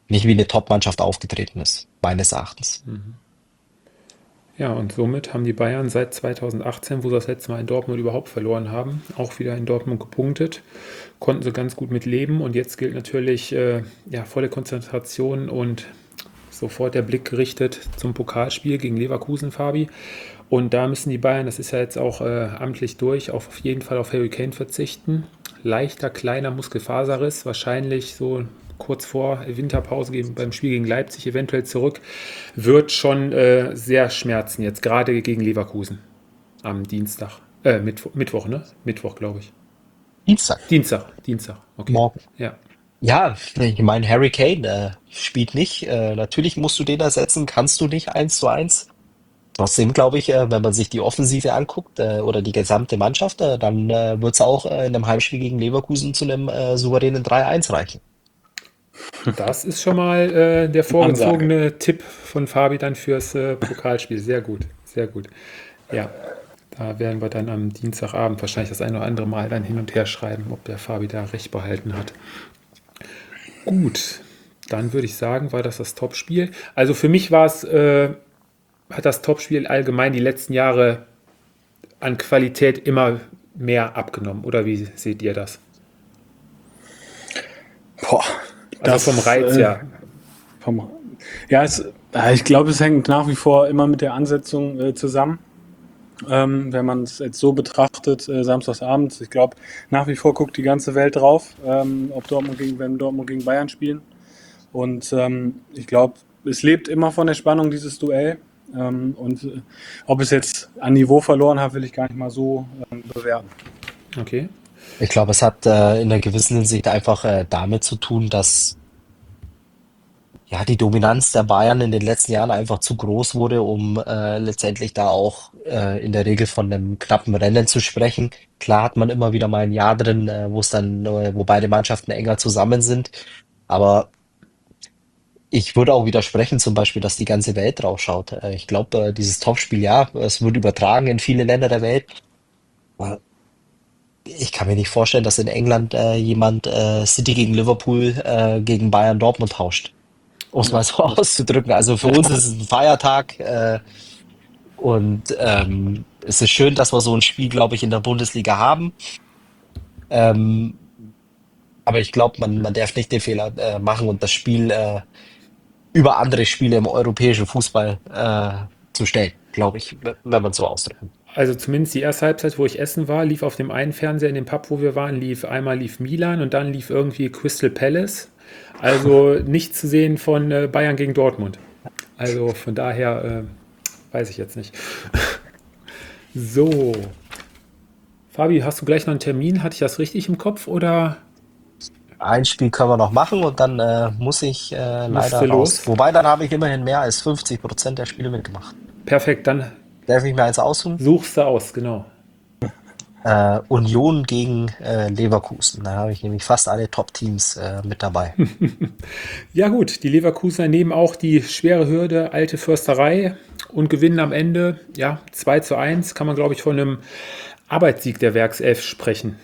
nicht wie eine Top-Mannschaft aufgetreten ist, meines Erachtens. Ja, und somit haben die Bayern seit 2018, wo sie das letzte Mal in Dortmund überhaupt verloren haben, auch wieder in Dortmund gepunktet, konnten sie ganz gut mit leben und jetzt gilt natürlich ja, volle Konzentration und sofort der Blick gerichtet zum Pokalspiel gegen Leverkusen, Fabi. Und da müssen die Bayern, das ist ja jetzt auch amtlich durch, auf jeden Fall auf Harry Kane verzichten. Leichter, kleiner Muskelfaserriss, wahrscheinlich so kurz vor Winterpause beim Spiel gegen Leipzig eventuell zurück, wird schon sehr schmerzen jetzt, gerade gegen Leverkusen am Dienstag. Mittwoch, ne? Mittwoch, glaube ich. Dienstag, Dienstag, okay. morgen. Ja, Ja, ich meine, Harry Kane spielt nicht. Natürlich musst du den ersetzen, kannst du nicht 1:1. Trotzdem glaube ich, wenn man sich die Offensive anguckt oder die gesamte Mannschaft, dann wird es auch in einem Heimspiel gegen Leverkusen zu einem souveränen 3:1 reichen. das ist schon mal der vorgezogene Tipp von Fabi dann fürs Pokalspiel. Sehr gut, sehr gut. Ja, da werden wir dann am Dienstagabend wahrscheinlich das ein oder andere Mal dann hin und her schreiben, ob der Fabi da recht behalten hat. Gut, dann würde ich sagen, war das Topspiel. Also für mich hat das Topspiel allgemein die letzten Jahre an Qualität immer mehr abgenommen. Oder wie seht ihr das? Boah, Also vom Reiz her. vom, ja, ich glaube, es hängt nach wie vor immer mit der Ansetzung zusammen. Wenn man es jetzt so betrachtet, samstagsabends, ich glaube, nach wie vor guckt die ganze Welt drauf, wenn Dortmund gegen Bayern spielen. Und ich glaube, es lebt immer von der Spannung, dieses Duell. Ob es jetzt an Niveau verloren hat, will ich gar nicht mal so bewerten. Okay. Ich glaube, es hat in einer gewissen Hinsicht einfach damit zu tun, dass ja die Dominanz der Bayern in den letzten Jahren einfach zu groß wurde, um letztendlich da auch in der Regel von einem knappen Rennen zu sprechen. Klar hat man immer wieder mal ein Jahr drin, wo beide Mannschaften enger zusammen sind, aber ich würde auch widersprechen, zum Beispiel, dass die ganze Welt drauf schaut. Ich glaube, dieses Topspiel, ja, es wird übertragen in viele Länder der Welt. Aber ich kann mir nicht vorstellen, dass in England jemand City gegen Liverpool gegen Bayern Dortmund tauscht, um es Ja, mal so auszudrücken. Also für uns ist es ein Feiertag und es ist schön, dass wir so ein Spiel, glaube ich, in der Bundesliga haben. Ähm, aber ich glaube, man darf nicht den Fehler machen und das Spiel über andere Spiele im europäischen Fußball zu stellen, glaube ich, wenn man es so ausdrücken. also zumindest die erste Halbzeit, wo ich essen war, lief auf dem einen Fernseher in dem Pub, wo wir waren, einmal lief Milan und dann lief irgendwie Crystal Palace. Also nicht zu sehen von Bayern gegen Dortmund. Also von daher weiß ich jetzt nicht. So, Fabi, hast du gleich noch einen Termin? Hatte ich das richtig im Kopf oder Ein Spiel können wir noch machen und dann muss ich musst leider du raus. los? Wobei, dann habe ich immerhin mehr als 50% der Spiele mitgemacht. Perfekt, dann Darf ich mir eins aussuchen? suchst du aus, genau. Union gegen Leverkusen. Da habe ich nämlich fast alle Top-Teams mit dabei. Ja gut, die Leverkusener nehmen auch die schwere Hürde, alte Försterei und gewinnen am Ende, ja, 2:1, kann man glaube ich von einem Arbeitssieg der Werkself sprechen.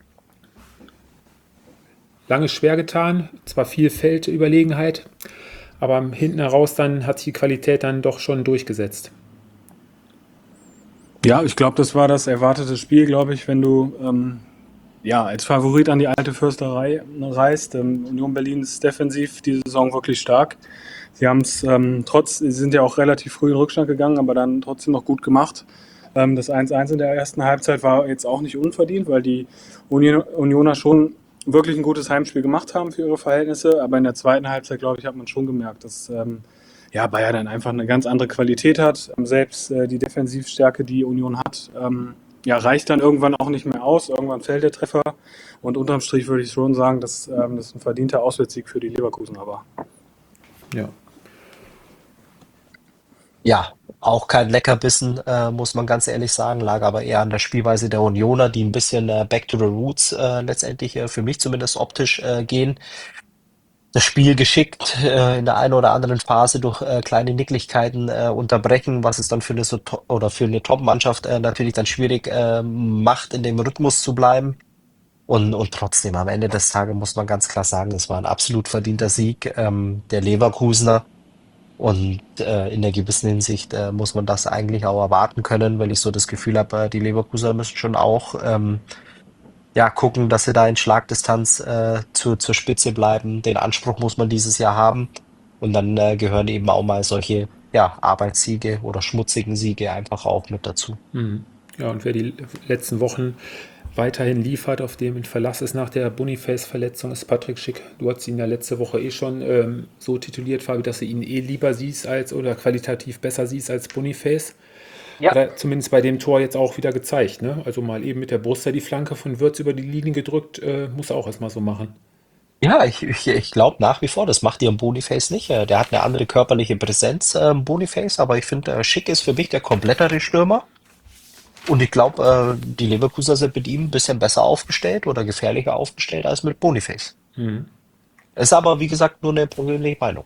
Lange schwer getan, zwar viel Feldüberlegenheit, aber hinten heraus dann hat sich die Qualität dann doch schon durchgesetzt. Ja, ich glaube, das war das erwartete Spiel, glaube ich, wenn du ja, als Favorit an die alte Försterei reist. Union Berlin ist defensiv diese Saison wirklich stark. Sie haben es sie sind ja auch relativ früh in Rückstand gegangen, aber dann trotzdem noch gut gemacht. Das 1:1 in der ersten Halbzeit war jetzt auch nicht unverdient, weil die Unioner schon wirklich ein gutes Heimspiel gemacht haben für ihre Verhältnisse. Aber in der zweiten Halbzeit, glaube ich, hat man schon gemerkt, dass ja, Bayern dann einfach eine ganz andere Qualität hat. Selbst die Defensivstärke, die Union hat, ja, reicht dann irgendwann auch nicht mehr aus. Irgendwann fällt der Treffer. Und unterm Strich würde ich schon sagen, dass das ein verdienter Auswärtssieg für die Leverkusener war. Ja, Ja, auch kein Leckerbissen, muss man ganz ehrlich sagen, lag aber eher an der Spielweise der Unioner, die ein bisschen back to the roots letztendlich für mich zumindest optisch gehen. Das Spiel geschickt in der einen oder anderen Phase durch kleine Nicklichkeiten unterbrechen, was es dann für oder für eine Top-Mannschaft natürlich dann schwierig macht, in dem Rhythmus zu bleiben. Und trotzdem, am Ende des Tages muss man ganz klar sagen, es war ein absolut verdienter Sieg der Leverkusener. Und in der gewissen Hinsicht muss man das eigentlich auch erwarten können, weil ich so das Gefühl habe, die Leverkusener müssen schon auch ja, gucken, dass sie da in Schlagdistanz zur Spitze bleiben. Den Anspruch muss man dieses Jahr haben. Und dann gehören eben auch mal solche ja, Arbeitssiege oder schmutzigen Siege einfach auch mit dazu. Ja, und wer die letzten Wochen weiterhin liefert, auf dem in Verlass ist nach der Boniface-Verletzung, ist Patrick Schick. Du hast ihn ja letzte Woche schon so tituliert, Fabi, dass du ihn lieber siehst als oder qualitativ besser siehst als Boniface. Ja. Hat er zumindest bei dem Tor jetzt auch wieder gezeigt. Ne? Also mal eben mit der Brust die Flanke von Wirtz über die Linie gedrückt, muss er auch erstmal so machen. Ja, ich glaube nach wie vor, das macht ihr Boniface nicht. Der hat eine andere körperliche Präsenz, Boniface, aber ich finde, Schick ist für mich der komplettere Stürmer. Und ich glaube, die Leverkusener sind mit ihm ein bisschen besser aufgestellt oder gefährlicher aufgestellt als mit Boniface. Ist aber, wie gesagt, nur eine persönliche Meinung.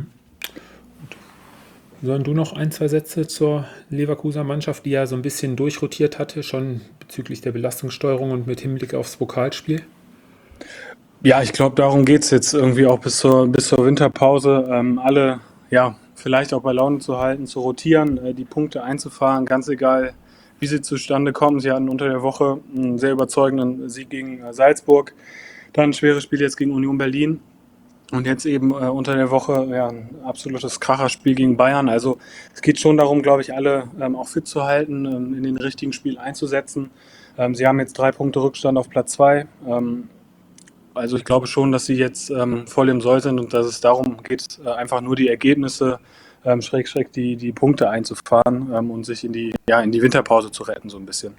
Sollen du noch ein, zwei Sätze zur Leverkusener Mannschaft, die ja so ein bisschen durchrotiert hatte, schon bezüglich der Belastungssteuerung und mit Hinblick aufs Pokalspiel? Ja, ich glaube, darum geht's jetzt irgendwie auch bis zur Winterpause, alle ja, vielleicht auch bei Laune zu halten, zu rotieren, die Punkte einzufahren, ganz egal, wie sie zustande kommen. Sie hatten unter der Woche einen sehr überzeugenden Sieg gegen Salzburg, dann ein schweres Spiel jetzt gegen Union Berlin und jetzt eben unter der Woche ja, ein absolutes Kracherspiel gegen Bayern. Also es geht schon darum, glaube ich, alle auch fit zu halten, in den richtigen Spiel einzusetzen. Sie haben jetzt 3 Punkte Rückstand auf Platz 2. Also ich glaube schon, dass sie jetzt voll im Soll sind und dass es darum geht, einfach nur die Ergebnisse, Schrägstrich die Punkte einzufahren und sich in die Winterpause zu retten, so ein bisschen.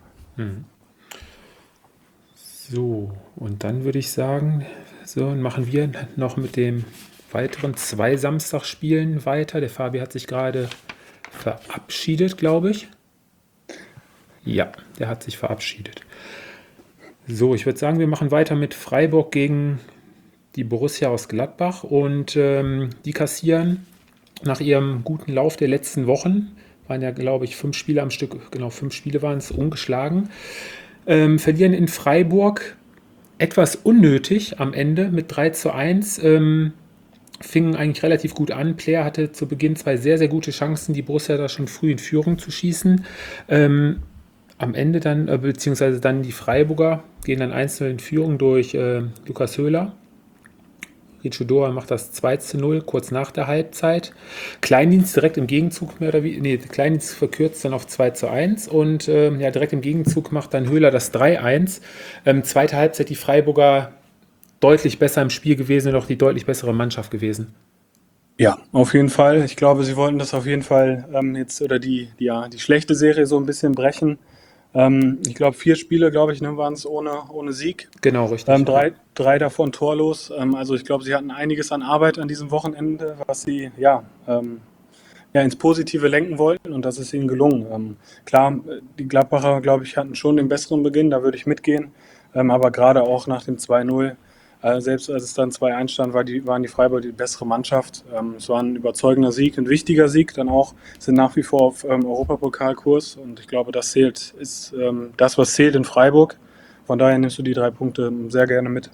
So, und dann würde ich sagen, so machen wir noch mit dem weiteren 2 Samstagsspielen weiter. Der Fabi hat sich gerade verabschiedet, glaube ich. Ja, der hat sich verabschiedet. So, ich würde sagen, wir machen weiter mit Freiburg gegen die Borussia aus Gladbach und die kassieren nach ihrem guten Lauf der letzten Wochen, waren ja, glaube ich, 5 Spiele am Stück, genau 5 Spiele waren es, ungeschlagen, verlieren in Freiburg etwas unnötig am Ende mit 3:1. Fingen eigentlich relativ gut an. Player hatte zu Beginn 2 sehr, sehr gute Chancen, die Borussia da schon früh in Führung zu schießen. Am Ende dann, beziehungsweise dann die Freiburger, gehen dann einzeln in Führung durch Lukas Höhler. Richo Doha macht das 2:0 kurz nach der Halbzeit. Kleindienst direkt im Gegenzug, Kleindienst verkürzt dann auf 2:1 und ja, direkt im Gegenzug macht dann Höhler das 3:1. Zweite Halbzeit die Freiburger deutlich besser im Spiel gewesen und auch die deutlich bessere Mannschaft gewesen. Ja, auf jeden Fall. Ich glaube, sie wollten das auf jeden Fall jetzt oder die schlechte Serie so ein bisschen brechen. Ich glaube, 4 Spiele, glaube ich, ne, waren es ohne Sieg. Genau, richtig. Drei davon torlos. Also ich glaube, sie hatten einiges an Arbeit an diesem Wochenende, was sie ins Positive lenken wollten und das ist ihnen gelungen. Klar, die Gladbacher, glaube ich, hatten schon den besseren Beginn, da würde ich mitgehen. Aber gerade auch nach dem 2:0, selbst als es dann 2:1 stand, waren die Freiburg die bessere Mannschaft. Es war ein überzeugender Sieg, ein wichtiger Sieg dann auch, sind nach wie vor auf Europapokalkurs und ich glaube, das ist das, was zählt in Freiburg. Von daher nimmst du die 3 Punkte sehr gerne mit.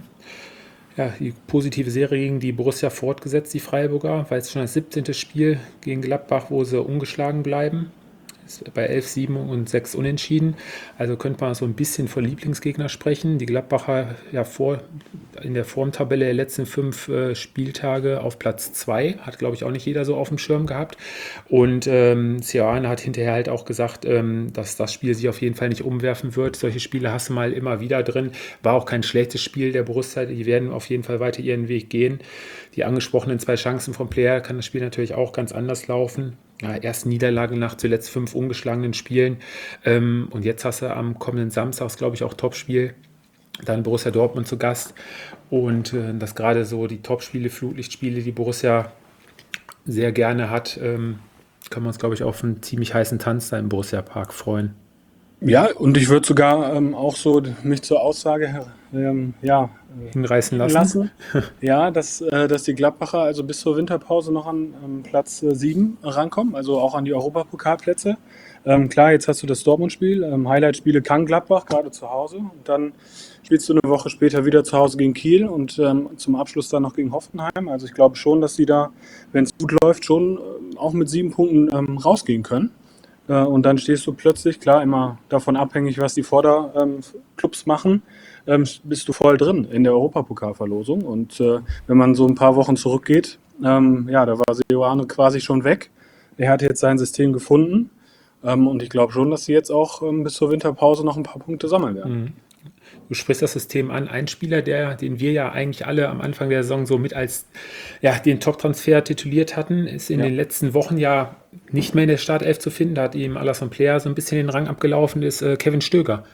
Ja, die positive Serie gegen die Borussia fortgesetzt, die Freiburger, weil es schon das 17. Spiel gegen Gladbach, wo sie ungeschlagen bleiben. Ist bei 11 Siegen und 6 Unentschieden. Also könnte man so ein bisschen von Lieblingsgegner sprechen. Die Gladbacher ja in der Formtabelle der letzten 5 Spieltage auf Platz 2. Hat, glaube ich, auch nicht jeder so auf dem Schirm gehabt. Und Seoane hat hinterher halt auch gesagt, dass das Spiel sich auf jeden Fall nicht umwerfen wird. Solche Spiele hast du mal immer wieder drin. War auch kein schlechtes Spiel der Borussia. Die werden auf jeden Fall weiter ihren Weg gehen. Die angesprochenen 2 Chancen vom Player kann das Spiel natürlich auch ganz anders laufen. Ja, erst Niederlage nach zuletzt 5 ungeschlagenen Spielen. Und jetzt hast du am kommenden Samstag, glaube ich, auch Topspiel. Dann Borussia Dortmund zu Gast. Und das gerade so die Topspiele, Flutlichtspiele, die Borussia sehr gerne hat, können wir uns, glaube ich, auf einen ziemlich heißen Tanz da im Borussia Park freuen. Ja, und ich würde sogar auch so mich zur Aussage Hinreißen lassen. lassen, ja, dass die Gladbacher also bis zur Winterpause noch an Platz 7 rankommen, also auch an die Europapokalplätze. Klar, jetzt hast du das Dortmund-Spiel. Highlight-Spiele kann Gladbach, gerade zu Hause. Und dann spielst du eine Woche später wieder zu Hause gegen Kiel und zum Abschluss dann noch gegen Hoffenheim. Also ich glaube schon, dass die da, wenn es gut läuft, schon auch mit 7 Punkten rausgehen können. Und dann stehst du plötzlich, klar, immer davon abhängig, was die Vorderclubs machen, bist du voll drin in der Europapokalverlosung. Und wenn man so ein paar Wochen zurückgeht, da war Seoane quasi schon weg. Er hat jetzt sein System gefunden. Und ich glaube schon, dass sie jetzt auch bis zur Winterpause noch ein paar Punkte sammeln werden. Du sprichst das System an. Ein Spieler, den wir ja eigentlich alle am Anfang der Saison so mit als den Top-Transfer tituliert hatten, ist in den letzten Wochen ja nicht mehr in der Startelf zu finden. Da hat ihm Alassane Player so ein bisschen den Rang abgelaufen, ist Kevin Stöger.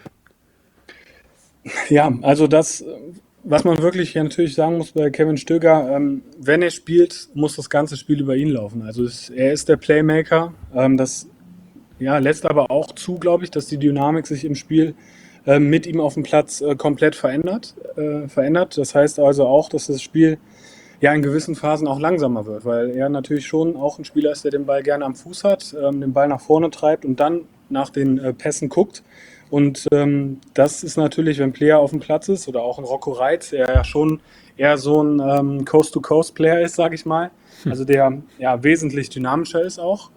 Ja, also das, was man wirklich ja natürlich sagen muss bei Kevin Stöger, wenn er spielt, muss das ganze Spiel über ihn laufen. Also er ist der Playmaker. Das lässt aber auch zu, glaube ich, dass die Dynamik sich im Spiel mit ihm auf dem Platz komplett verändert. Das heißt also auch, dass das Spiel in gewissen Phasen auch langsamer wird, weil er natürlich schon auch ein Spieler ist, der den Ball gerne am Fuß hat, den Ball nach vorne treibt und dann nach den Pässen guckt. Und das ist natürlich, wenn Player auf dem Platz ist oder auch ein Rocco Reitz, der ja schon eher so ein Coast-to-Coast-Player ist, sage ich mal, also der wesentlich dynamischer ist auch,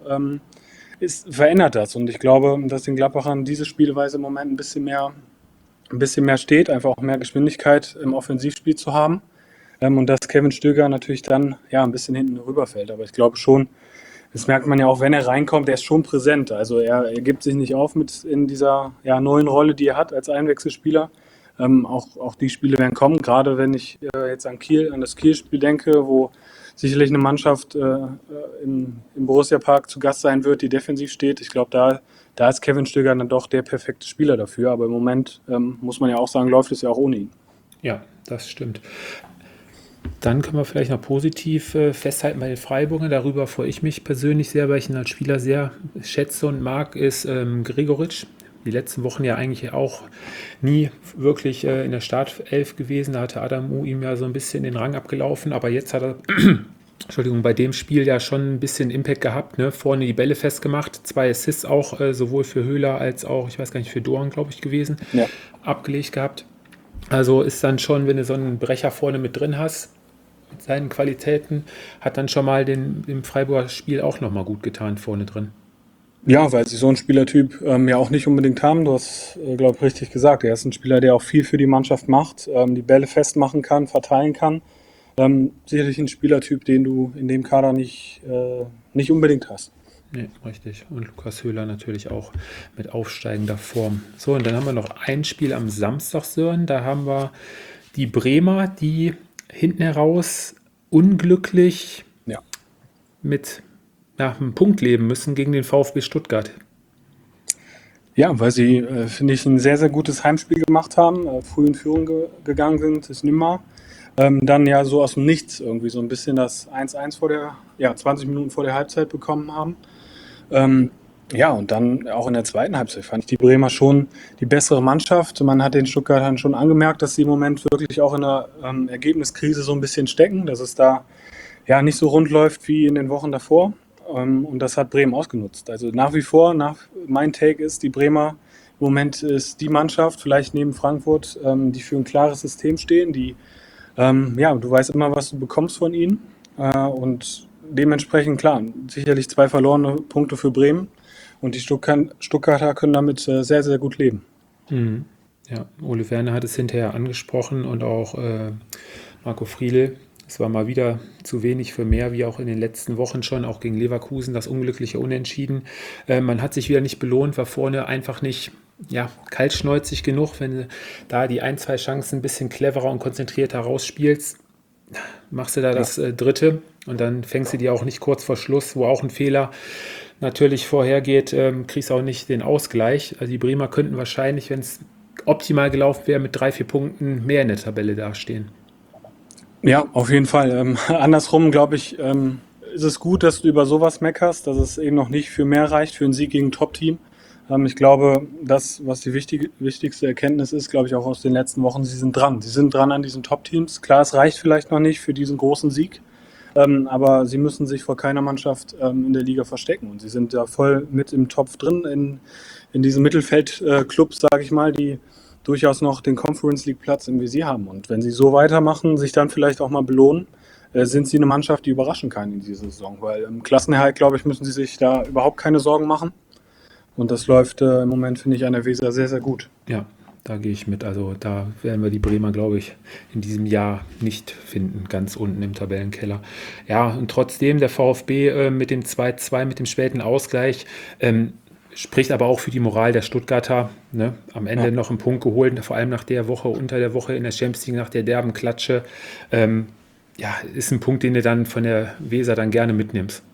verändert das. Und ich glaube, dass den Gladbachern diese Spielweise im Moment ein bisschen mehr steht, einfach auch mehr Geschwindigkeit im Offensivspiel zu haben. Und dass Kevin Stöger natürlich dann ein bisschen hinten rüberfällt. Aber ich glaube schon, das merkt man ja auch, wenn er reinkommt, er ist schon präsent. Also er gibt sich nicht auf mit in dieser neuen Rolle, die er hat als Einwechselspieler. Auch die Spiele werden kommen, gerade wenn ich jetzt an das Kiel-Spiel denke, wo sicherlich eine Mannschaft im Borussia-Park zu Gast sein wird, die defensiv steht. Ich glaube, da ist Kevin Stöger dann doch der perfekte Spieler dafür. Aber im Moment muss man ja auch sagen, läuft es ja auch ohne ihn. Ja, das stimmt. Dann können wir vielleicht noch positiv festhalten bei den Freiburgern. Darüber freue ich mich persönlich sehr, weil ich ihn als Spieler sehr schätze und mag, ist Gregoritsch. Die letzten Wochen ja eigentlich auch nie wirklich in der Startelf gewesen. Da hatte Adamu ihm ja so ein bisschen den Rang abgelaufen, aber jetzt hat er, bei dem Spiel ja schon ein bisschen Impact gehabt, ne? Vorne die Bälle festgemacht, 2 Assists auch, sowohl für Höhler als auch, ich weiß gar nicht, für Doan, glaube ich, gewesen, abgelegt gehabt. Also ist dann schon, wenn du so einen Brecher vorne mit drin hast, mit seinen Qualitäten, hat dann schon mal dem Freiburger Spiel auch nochmal gut getan vorne drin. Ja, weil sie so einen Spielertyp ja auch nicht unbedingt haben. Du hast, glaube ich, richtig gesagt. Er ist ein Spieler, der auch viel für die Mannschaft macht, die Bälle festmachen kann, verteilen kann. Sicherlich ein Spielertyp, den du in dem Kader nicht unbedingt hast. Nee, richtig. Und Lukas Höhler natürlich auch mit aufsteigender Form. So, und dann haben wir noch ein Spiel am Samstag, Sören. Da haben wir die Bremer, die hinten heraus unglücklich mit einem Punkt leben müssen gegen den VfB Stuttgart. Ja, weil sie, finde ich, ein sehr, sehr gutes Heimspiel gemacht haben, früh in Führung gegangen sind, ist nimmer. Dann ja so aus dem Nichts irgendwie so ein bisschen das 1-1 20 Minuten vor der Halbzeit bekommen haben. Und dann auch in der zweiten Halbzeit fand ich die Bremer schon die bessere Mannschaft. Man hat den Stuttgartern schon angemerkt, dass sie im Moment wirklich auch in einer Ergebniskrise so ein bisschen stecken, dass es da nicht so rund läuft wie in den Wochen davor. Und das hat Bremen ausgenutzt. Also nach wie vor, mein Take ist, die Bremer im Moment ist die Mannschaft, vielleicht neben Frankfurt, die für ein klares System stehen, die, du weißt immer, was du bekommst von ihnen. Und dementsprechend, klar, sicherlich 2 verlorene Punkte für Bremen. Und die Stuttgarter können damit sehr, sehr gut leben. Mhm. Ja, Ole Werner hat es hinterher angesprochen und auch Marco Friedl. Es war mal wieder zu wenig für mehr, wie auch in den letzten Wochen schon, auch gegen Leverkusen, das unglückliche Unentschieden. Man hat sich wieder nicht belohnt, war vorne einfach nicht kaltschnäuzig genug. Wenn du da die 1-2 Chancen ein bisschen cleverer und konzentrierter rausspielst, machst du da das dritte und dann fängst du die auch nicht kurz vor Schluss, wo auch ein Fehler natürlich vorhergeht, kriegst auch nicht den Ausgleich. Also die Bremer könnten wahrscheinlich, wenn es optimal gelaufen wäre, mit 3-4 Punkten mehr in der Tabelle dastehen. Ja, auf jeden Fall. Andersrum, glaube ich, ist es gut, dass du über sowas meckerst, dass es eben noch nicht für mehr reicht, für einen Sieg gegen ein Top-Team. Ich glaube, das, was die wichtigste Erkenntnis ist, glaube ich auch aus den letzten Wochen, sie sind dran. Sie sind dran an diesen Top-Teams. Klar, es reicht vielleicht noch nicht für diesen großen Sieg, aber sie müssen sich vor keiner Mannschaft in der Liga verstecken. Und sie sind da voll mit im Topf drin, in diesen Mittelfeld-Clubs, sage ich mal, die durchaus noch den Conference League-Platz im Visier haben. Und wenn sie so weitermachen, sich dann vielleicht auch mal belohnen, sind sie eine Mannschaft, die überraschen kann in dieser Saison. Weil im Klassenerhalt, glaube ich, müssen sie sich da überhaupt keine Sorgen machen. Und das läuft im Moment, finde ich, an der Weser sehr, sehr gut. Ja, da gehe ich mit. Also da werden wir die Bremer, glaube ich, in diesem Jahr nicht finden, ganz unten im Tabellenkeller. Ja, und trotzdem der VfB mit dem 2:2, mit dem späten Ausgleich, spricht aber auch für die Moral der Stuttgarter. Ne? Am Ende noch einen Punkt geholt, vor allem nach der Woche, unter der Woche in der Champions League, nach der derben Klatsche. Ja, ist ein Punkt, den du dann von der Weser dann gerne mitnimmst.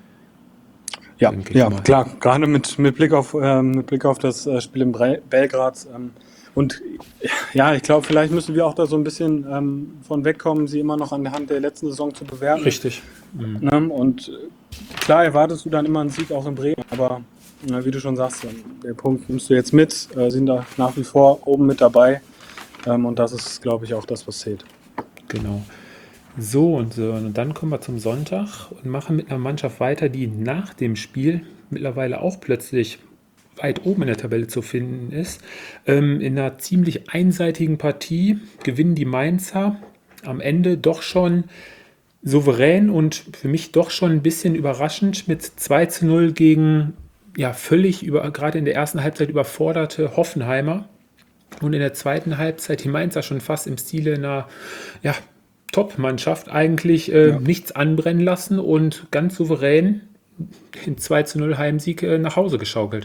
Ja, klar, gerade mit Blick auf das Spiel in Belgrad. Und ja, ich glaube, vielleicht müssen wir auch da so ein bisschen von wegkommen, sie immer noch anhand der letzten Saison zu bewerten. Richtig. Ne? Und klar erwartest du dann immer einen Sieg auch in Bremen, aber wie du schon sagst, der Punkt nimmst du jetzt mit, sind da nach wie vor oben mit dabei. Und das ist, glaube ich, auch das, was zählt. Genau. So, und dann kommen wir zum Sonntag und machen mit einer Mannschaft weiter, die nach dem Spiel mittlerweile auch plötzlich weit oben in der Tabelle zu finden ist. In einer ziemlich einseitigen Partie gewinnen die Mainzer am Ende doch schon souverän und für mich doch schon ein bisschen überraschend mit 2:0 gegen völlig gerade in der ersten Halbzeit überforderte Hoffenheimer. Und in der zweiten Halbzeit die Mainzer schon fast im Stile einer Top-Mannschaft eigentlich nichts anbrennen lassen und ganz souverän den 2:0 Heimsieg nach Hause geschaukelt.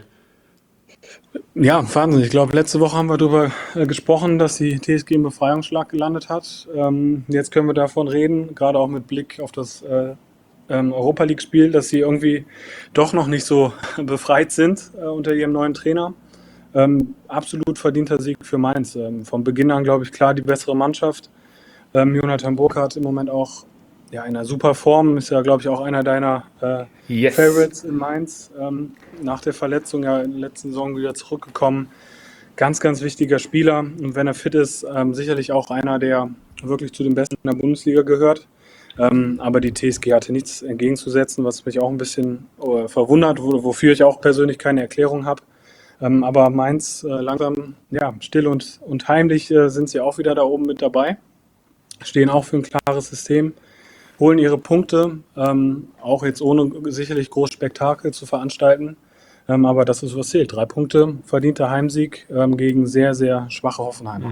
Ja, Wahnsinn. Ich glaube, letzte Woche haben wir darüber gesprochen, dass die TSG im Befreiungsschlag gelandet hat. Jetzt können wir davon reden, gerade auch mit Blick auf das Europa-League-Spiel, dass sie irgendwie doch noch nicht so befreit sind unter ihrem neuen Trainer. Absolut verdienter Sieg für Mainz. Vom Beginn an, glaube ich, klar die bessere Mannschaft. Jonathan Burkhardt im Moment auch in einer super Form, ist ja, glaube ich, auch einer deiner Favorites in Mainz. Nach der Verletzung in der letzten Saison wieder zurückgekommen. Ganz, ganz wichtiger Spieler. Und wenn er fit ist, sicherlich auch einer, der wirklich zu den Besten in der Bundesliga gehört. Aber die TSG hatte nichts entgegenzusetzen, was mich auch ein bisschen verwundert, wofür ich auch persönlich keine Erklärung habe. Aber Mainz langsam, still und heimlich sind sie auch wieder da oben mit dabei. Stehen auch für ein klares System, holen ihre Punkte, auch jetzt ohne sicherlich groß Spektakel zu veranstalten. Aber das ist, was zählt. 3 Punkte, verdienter Heimsieg gegen sehr, sehr schwache Hoffenheimer.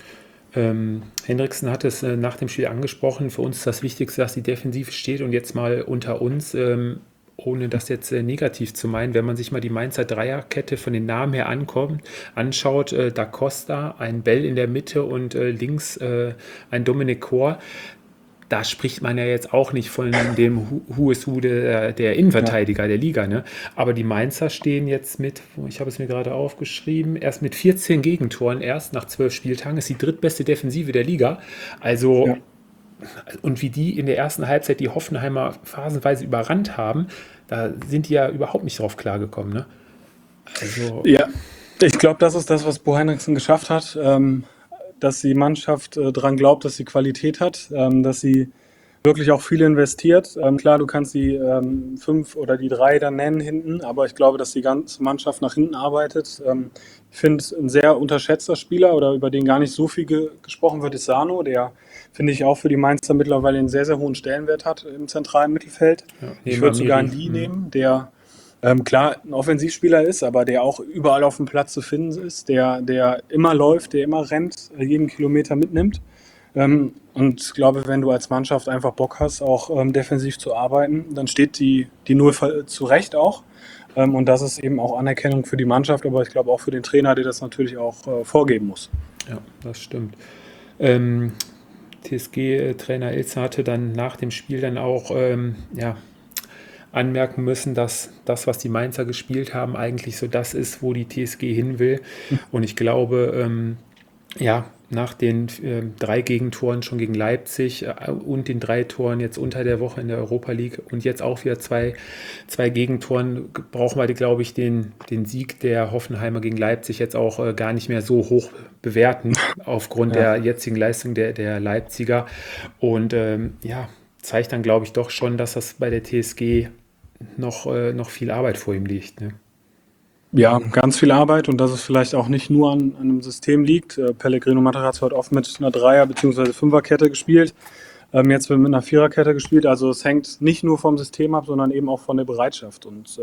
Hendriksen hat es nach dem Spiel angesprochen. Für uns ist das Wichtigste, dass die Defensive steht. Und jetzt mal unter uns, ohne das jetzt negativ zu meinen, wenn man sich mal die Mainzer Dreierkette von den Namen her anschaut, Da Costa, ein Bell in der Mitte und links ein Dominik Kor, da spricht man ja jetzt auch nicht von dem Who is Who der Innenverteidiger der Liga. Ne? Aber die Mainzer stehen jetzt ich habe es mir gerade aufgeschrieben, erst mit 14 Gegentoren erst nach 12 Spieltagen. Ist die drittbeste Defensive der Liga. Also und wie die in der ersten Halbzeit die Hoffenheimer phasenweise überrannt haben, da sind die ja überhaupt nicht drauf klargekommen. Ne? Also, ja, ich glaube, das ist das, was Bo Henriksen geschafft hat, dass die Mannschaft daran glaubt, dass sie Qualität hat, dass sie wirklich auch viel investiert. Klar, du kannst die 5 oder die 3 dann nennen hinten, aber ich glaube, dass die ganze Mannschaft nach hinten arbeitet. Ich finde, ein sehr unterschätzter Spieler oder über den gar nicht so viel gesprochen wird, ist Sano, der, finde ich, auch für die Mainzer mittlerweile einen sehr, sehr hohen Stellenwert hat im zentralen Mittelfeld. Ich würde sogar einen Lee nehmen, der klar ein Offensivspieler ist, aber der auch überall auf dem Platz zu finden ist, der immer läuft, der immer rennt, jeden Kilometer mitnimmt. Und ich glaube, wenn du als Mannschaft einfach Bock hast, auch defensiv zu arbeiten, dann steht die 0 zu Recht auch. Und das ist eben auch Anerkennung für die Mannschaft, aber ich glaube auch für den Trainer, der das natürlich auch vorgeben muss. Ja, das stimmt. TSG-Trainer Ilse hatte dann nach dem Spiel dann auch anmerken müssen, dass das, was die Mainzer gespielt haben, eigentlich so das ist, wo die TSG hin will. Und ich glaube, nach den 3 Gegentoren schon gegen Leipzig und den 3 Toren jetzt unter der Woche in der Europa League und jetzt auch wieder zwei Gegentoren, brauchen wir, glaube ich, den Sieg der Hoffenheimer gegen Leipzig jetzt auch gar nicht mehr so hoch bewerten aufgrund der jetzigen Leistung der Leipziger. Und zeigt dann, glaube ich, doch schon, dass das bei der TSG noch viel Arbeit vor ihm liegt. Ne? Ja, ganz viel Arbeit und dass es vielleicht auch nicht nur an einem System liegt. Pellegrino Matarazzo hat oft mit einer Dreier- bzw. Fünferkette gespielt, jetzt wird mit einer Viererkette gespielt. Also es hängt nicht nur vom System ab, sondern eben auch von der Bereitschaft. Und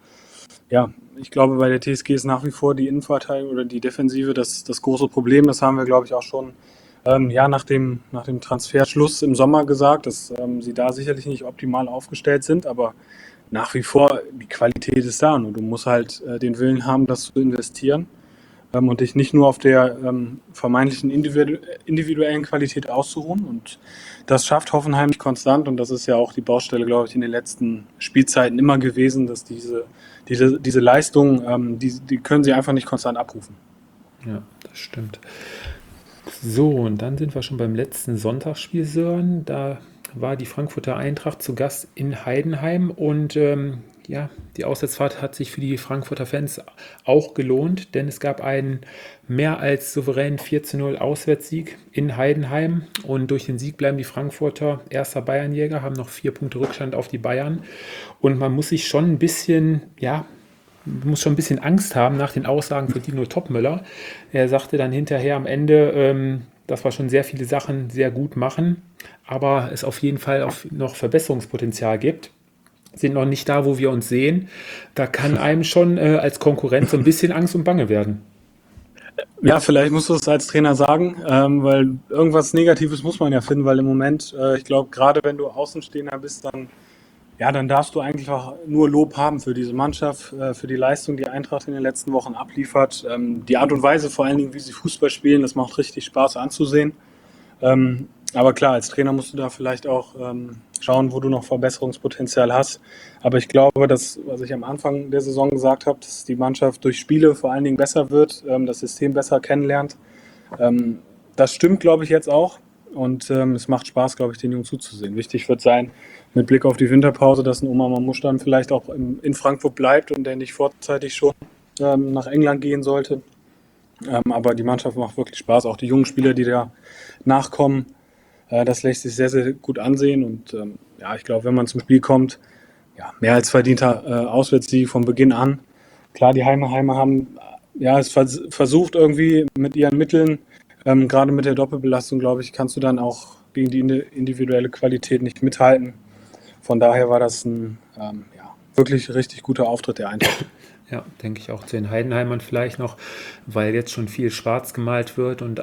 ich glaube, bei der TSG ist nach wie vor die Innenverteidigung oder die Defensive das große Problem. Das haben wir, glaube ich, auch schon nach dem Transferschluss im Sommer gesagt, dass sie da sicherlich nicht optimal aufgestellt sind, aber nach wie vor, die Qualität ist da. Und du musst halt den Willen haben, das zu investieren und dich nicht nur auf der vermeintlichen individuellen Qualität auszuruhen. Und das schafft Hoffenheim nicht konstant. Und das ist ja auch die Baustelle, glaube ich, in den letzten Spielzeiten immer gewesen, dass diese Leistung, die können sie einfach nicht konstant abrufen. Ja, das stimmt. So, und dann sind wir schon beim letzten Sonntagsspiel, Sören. Da war die Frankfurter Eintracht zu Gast in Heidenheim und die Auswärtsfahrt hat sich für die Frankfurter Fans auch gelohnt, denn es gab einen mehr als souveränen 4:0 Auswärtssieg in Heidenheim und durch den Sieg bleiben die Frankfurter erster Bayernjäger, haben noch 4 Punkte Rückstand auf die Bayern und man muss sich schon ein bisschen, Angst haben nach den Aussagen von Dino Topmöller. Er sagte dann hinterher am Ende, dass wir schon sehr viele Sachen sehr gut machen, aber es auf jeden Fall noch Verbesserungspotenzial gibt. Sind noch nicht da, wo wir uns sehen. Da kann einem schon als Konkurrent so ein bisschen Angst und Bange werden. Ja, vielleicht musst du es als Trainer sagen, weil irgendwas Negatives muss man ja finden, weil im Moment, ich glaube, gerade wenn du Außenstehender bist, dann darfst du eigentlich auch nur Lob haben für diese Mannschaft, für die Leistung, die Eintracht in den letzten Wochen abliefert. Die Art und Weise vor allen Dingen, wie sie Fußball spielen, das macht richtig Spaß anzusehen. Aber klar, als Trainer musst du da vielleicht auch schauen, wo du noch Verbesserungspotenzial hast. Aber ich glaube, dass, was ich am Anfang der Saison gesagt habe, dass die Mannschaft durch Spiele vor allen Dingen besser wird, das System besser kennenlernt. Das stimmt, glaube ich, jetzt auch. Und es macht Spaß, glaube ich, den Jungen zuzusehen. Wichtig wird sein, mit Blick auf die Winterpause, dass ein Omar Mamouche dann vielleicht auch in Frankfurt bleibt und der nicht vorzeitig schon nach England gehen sollte. Aber die Mannschaft macht wirklich Spaß. Auch die jungen Spieler, die da nachkommen, das lässt sich sehr, sehr gut ansehen. Und ich glaube, wenn man zum Spiel kommt, mehr als verdienter Auswärtssieg von Beginn an. Klar, die Heidenheimer haben es versucht irgendwie mit ihren Mitteln, gerade mit der Doppelbelastung, glaube ich, kannst du dann auch gegen die individuelle Qualität nicht mithalten. Von daher war das ein wirklich richtig guter Auftritt der Eintracht. Ja, denke ich auch zu den Heidenheimern vielleicht noch, weil jetzt schon viel schwarz gemalt wird und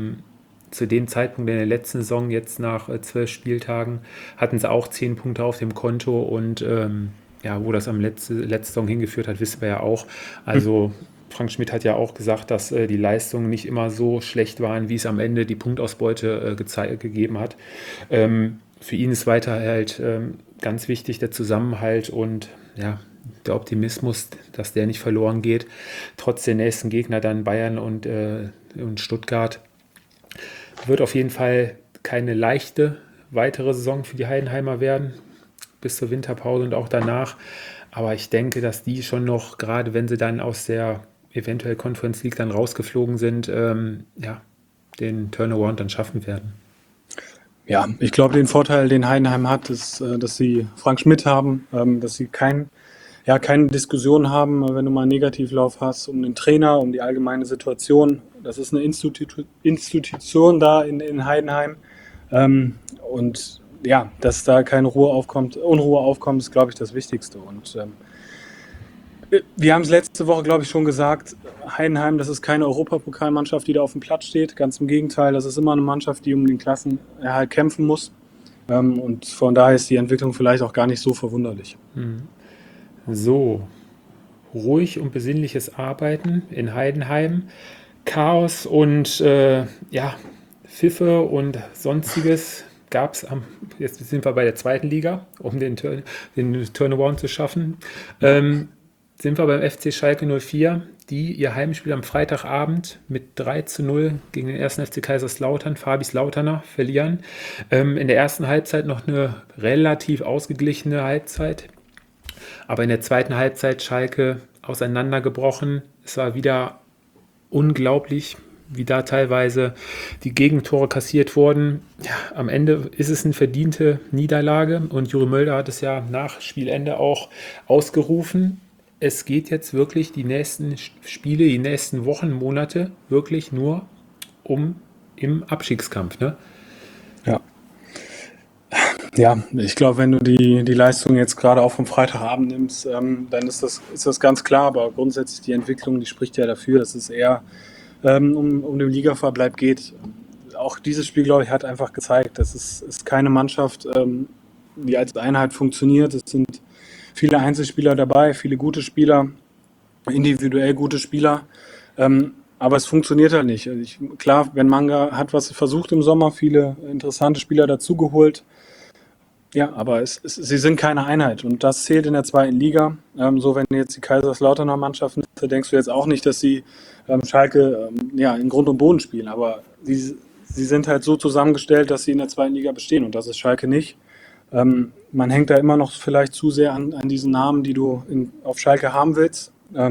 zu dem Zeitpunkt in der letzten Saison, jetzt nach 12 Spieltagen, hatten sie auch 10 Punkte auf dem Konto und wo das am letzten Saison hingeführt hat, wissen wir ja auch. Also Frank Schmidt hat ja auch gesagt, dass die Leistungen nicht immer so schlecht waren, wie es am Ende die Punktausbeute gegeben hat. Für ihn ist weiter halt ganz wichtig der Zusammenhalt und der Optimismus, dass der nicht verloren geht, trotz der nächsten Gegner dann Bayern und Stuttgart. Wird auf jeden Fall keine leichte weitere Saison für die Heidenheimer werden, bis zur Winterpause und auch danach. Aber ich denke, dass die schon noch, gerade wenn sie dann aus der eventuell Conference League dann rausgeflogen sind, den Turnaround dann schaffen werden. Ja, ich glaube, den Vorteil, den Heidenheim hat, ist, dass sie Frank Schmidt haben, dass sie keine Diskussion haben, wenn du mal einen Negativlauf hast, um den Trainer, um die allgemeine Situation. Das ist eine Institution da in Heidenheim. Und dass da keine Unruhe aufkommt, ist, glaube ich, das Wichtigste. Und wir haben es letzte Woche, glaube ich, schon gesagt, Heidenheim, das ist keine Europapokalmannschaft, die da auf dem Platz steht. Ganz im Gegenteil, das ist immer eine Mannschaft, die um den Klassenerhalt kämpfen muss. Und von daher ist die Entwicklung vielleicht auch gar nicht so verwunderlich. So, ruhig und besinnliches Arbeiten in Heidenheim. Chaos und Pfiffe und Sonstiges gab es jetzt sind wir bei der zweiten Liga, um den Turnaround zu schaffen. sind wir beim FC Schalke 04, die ihr Heimspiel am Freitagabend mit 3:0 gegen den 1. FC Kaiserslautern, Fabis Lauterner, verlieren. In der ersten Halbzeit noch eine relativ ausgeglichene Halbzeit, aber in der zweiten Halbzeit Schalke auseinandergebrochen. Es war wieder unglaublich, wie da teilweise die Gegentore kassiert wurden. Ja, am Ende ist es eine verdiente Niederlage und Juri Mölder hat es ja nach Spielende auch ausgerufen. Es geht jetzt wirklich die nächsten Spiele, die nächsten Wochen, Monate wirklich nur im Abstiegskampf, ne? Ja. Ja, ich glaube, wenn du die Leistung jetzt gerade auch vom Freitagabend nimmst, dann ist das ganz klar. Aber grundsätzlich die Entwicklung, die spricht ja dafür, dass es eher um den Ligaverbleib geht. Auch dieses Spiel, glaube ich, hat einfach gezeigt, dass es ist keine Mannschaft, die als Einheit funktioniert. Es sind viele Einzelspieler dabei, viele gute Spieler, individuell gute Spieler. Aber es funktioniert halt nicht. Klar, wenn Manga hat was versucht im Sommer, viele interessante Spieler dazugeholt. Ja, aber sie sind keine Einheit und das zählt in der zweiten Liga. So, wenn du jetzt die Kaiserslauterner Mannschaft nimmst, da denkst du jetzt auch nicht, dass sie Schalke in Grund und Boden spielen. Aber sie sind halt so zusammengestellt, dass sie in der zweiten Liga bestehen und das ist Schalke nicht. Man hängt da immer noch vielleicht zu sehr an diesen Namen, die du auf Schalke haben willst.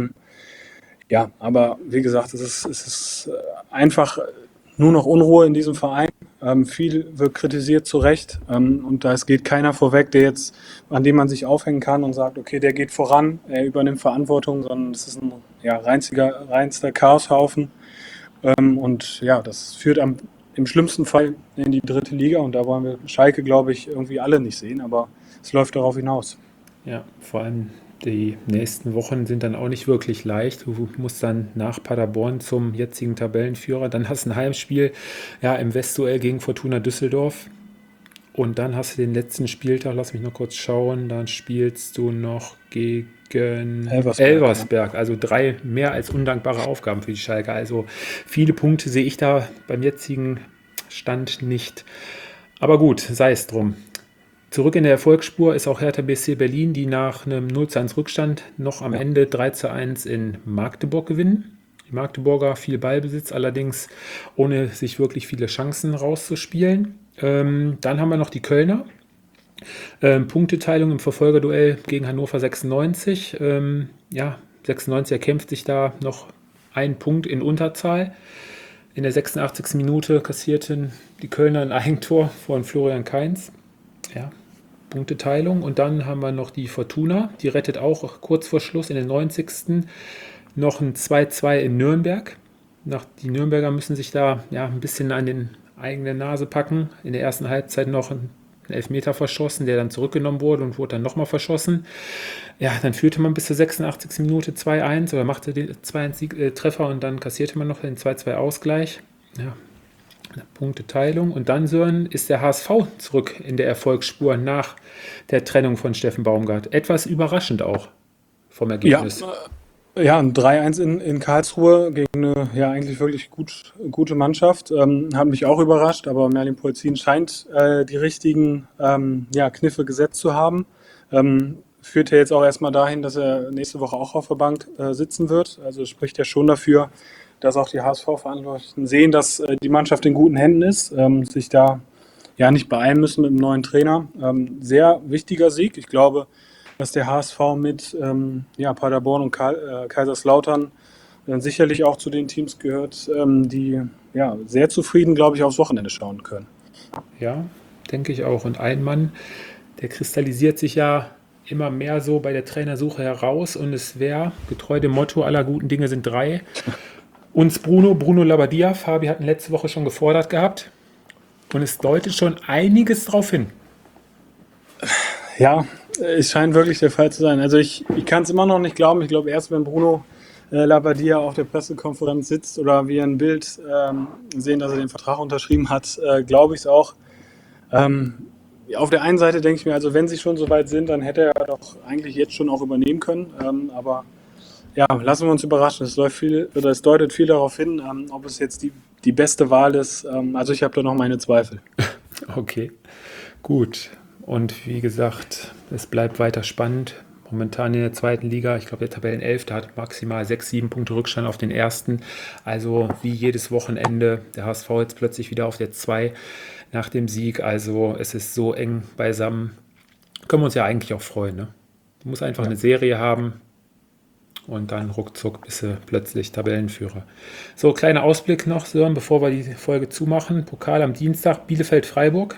Ja, aber wie gesagt, es ist einfach nur noch Unruhe in diesem Verein. Viel wird kritisiert, zu Recht. Und da geht keiner vorweg, an dem man sich aufhängen kann und sagt, okay, der geht voran, er übernimmt Verantwortung, sondern es ist ein reinster Chaoshaufen. Und ja, das führt im schlimmsten Fall in die dritte Liga. Und da wollen wir Schalke, glaube ich, irgendwie alle nicht sehen. Aber es läuft darauf hinaus. Ja, vor allem die nächsten Wochen sind dann auch nicht wirklich leicht. Du musst dann nach Paderborn zum jetzigen Tabellenführer. Dann hast du ein Heimspiel im Westduell gegen Fortuna Düsseldorf. Und dann hast du den letzten Spieltag, lass mich noch kurz schauen, dann spielst du noch gegen Elversberg. Also 3 mehr als undankbare Aufgaben für die Schalke. Also viele Punkte sehe ich da beim jetzigen Stand nicht. Aber gut, sei es drum. Zurück in der Erfolgsspur ist auch Hertha BSC Berlin, die nach einem 0:1 Rückstand noch am Ende 3:1 in Magdeburg gewinnen. Die Magdeburger viel Ballbesitz, allerdings ohne sich wirklich viele Chancen rauszuspielen. Dann haben wir noch die Kölner. Punkteteilung im Verfolgerduell gegen Hannover 96. 96 erkämpft sich da noch einen Punkt in Unterzahl. In der 86. Minute kassierten die Kölner ein Eigentor von Florian Kainz. Ja, Punkteteilung. Und dann haben wir noch die Fortuna, die rettet auch kurz vor Schluss in den 90. noch ein 2:2 in Nürnberg. Die Nürnberger müssen sich da ein bisschen an den eigene Nase packen. In der ersten Halbzeit noch einen Elfmeter verschossen, der dann zurückgenommen wurde und wurde dann nochmal verschossen. Ja, dann führte man bis zur 86. Minute 2:1 oder machte den 2:1 Treffer und dann kassierte man noch den 2:2 Ausgleich. Ja, Punkteteilung. Und dann, Sören, ist der HSV zurück in der Erfolgsspur nach der Trennung von Steffen Baumgart. Etwas überraschend auch vom Ergebnis. Ja, ein 3:1 in Karlsruhe gegen eine eigentlich wirklich gute Mannschaft. Hat mich auch überrascht, aber Merlin Polzin scheint die richtigen Kniffe gesetzt zu haben. Führt ja jetzt auch erstmal dahin, dass er nächste Woche auch auf der Bank sitzen wird. Also spricht ja schon dafür, dass auch die HSV-Verantwortlichen sehen, dass die Mannschaft in guten Händen ist, sich da nicht beeilen müssen mit dem neuen Trainer. Sehr wichtiger Sieg. Ich glaube, dass der HSV mit Paderborn und Kaiserslautern sicherlich auch zu den Teams gehört, die sehr zufrieden, glaube ich, aufs Wochenende schauen können. Ja, denke ich auch. Und ein Mann, der kristallisiert sich ja immer mehr so bei der Trainersuche heraus und es wäre, getreu dem Motto, aller guten Dinge sind 3, uns Bruno Labbadia. Fabi hatten letzte Woche schon gefordert gehabt und es deutet schon einiges drauf hin. Ja, es scheint wirklich der Fall zu sein. Also ich kann es immer noch nicht glauben. Ich glaube, erst wenn Bruno Labbadia auf der Pressekonferenz sitzt oder wir ein Bild sehen, dass er den Vertrag unterschrieben hat, glaube ich es auch. Auf der einen Seite denke ich mir, also wenn sie schon so weit sind, dann hätte er doch eigentlich jetzt schon auch übernehmen können. Aber ja, lassen wir uns überraschen. Es deutet viel darauf hin, ob es jetzt die beste Wahl ist. Also ich habe da noch meine Zweifel. Okay, gut. Und wie gesagt, es bleibt weiter spannend. momentan in der zweiten Liga. Ich glaube, der Tabellenelfte hat maximal 6, 7 Punkte Rückstand auf den ersten. Also wie jedes Wochenende. Der HSV jetzt plötzlich wieder auf der 2 nach dem Sieg. Also es ist so eng beisammen. Können wir uns ja eigentlich auch freuen. Ne? Du musst einfach eine Serie haben und dann ruckzuck bist du plötzlich Tabellenführer. So, kleiner Ausblick noch, Sören, bevor wir die Folge zumachen. Pokal am Dienstag, Bielefeld-Freiburg.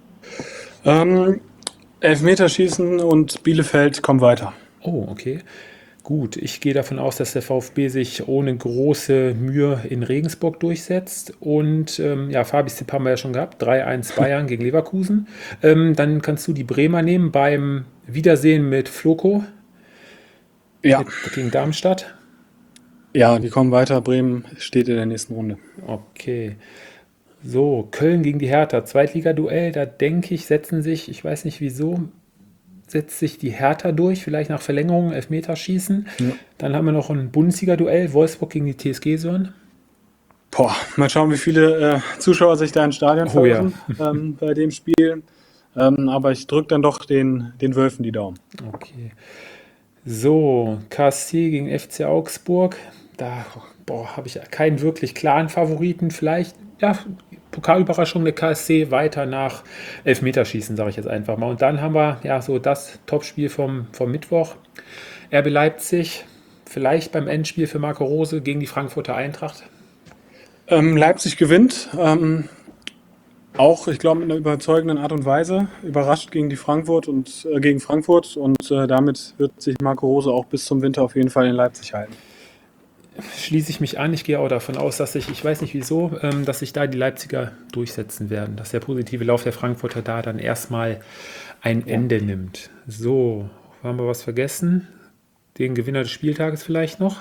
Elfmeterschießen und Bielefeld kommen weiter. Oh, okay. Gut, ich gehe davon aus, dass der VfB sich ohne große Mühe in Regensburg durchsetzt. Und Fabi-Tipp haben wir ja schon gehabt, 3-1 Bayern gegen Leverkusen. Dann kannst du die Bremer nehmen beim Wiedersehen mit Floko gegen Darmstadt. Ja, die kommen weiter. Bremen steht in der nächsten Runde. Okay. So, Köln gegen die Hertha, Zweitligaduell, da denke ich, ich weiß nicht wieso, setzt sich die Hertha durch, vielleicht nach Verlängerung, Elfmeterschießen. Ja. Dann haben wir noch ein Bundesliga-Duell, Wolfsburg gegen die TSG, Sören. Mal schauen, wie viele Zuschauer sich da im Stadion verirren bei dem Spiel. Aber ich drücke dann doch den Wölfen die Daumen. Okay. So, KSC gegen FC Augsburg. Da habe ich keinen wirklich klaren Favoriten. Vielleicht, Pokalüberraschung der KSC weiter nach Elfmeterschießen, sage ich jetzt einfach mal. Und dann haben wir so das Topspiel vom Mittwoch. RB Leipzig, vielleicht beim Endspiel für Marco Rose gegen die Frankfurter Eintracht. Leipzig gewinnt. Auch, ich glaube, mit einer überzeugenden Art und Weise. Überrascht gegen Frankfurt und damit wird sich Marco Rose auch bis zum Winter auf jeden Fall in Leipzig halten. Schließe ich mich an. Ich gehe auch davon aus, dass ich weiß nicht wieso, dass sich da die Leipziger durchsetzen werden, dass der positive Lauf der Frankfurter da dann erstmal ein Ende nimmt. So, haben wir was vergessen? Den Gewinner des Spieltages vielleicht noch?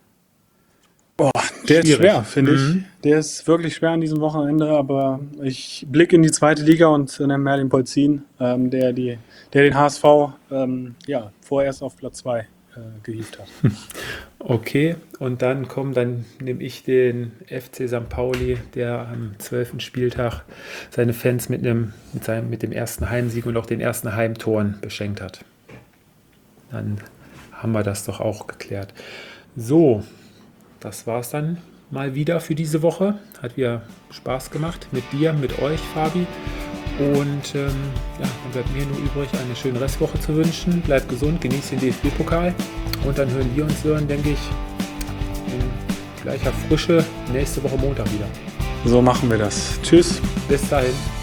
Der ist schwer, finde ich. Der ist wirklich schwer an diesem Wochenende, aber ich blicke in die zweite Liga und nenne Merlin Polzin, der den HSV vorerst auf Platz 2 gehievt hat. Okay, und dann nehme ich den FC St. Pauli, der am 12. Spieltag seine Fans mit dem ersten Heimsieg und auch den ersten Heimtoren beschenkt hat. Dann haben wir das doch auch geklärt. So, das war es dann mal wieder für diese Woche. Hat wieder Spaß gemacht mit dir, mit euch, Fabi. Und dann bleibt mir nur übrig, eine schöne Restwoche zu wünschen. Bleibt gesund, genießt den DFB-Pokal. Und dann hören wir uns, denke ich, in gleicher Frische nächste Woche Montag wieder. So machen wir das. Tschüss. Bis dahin.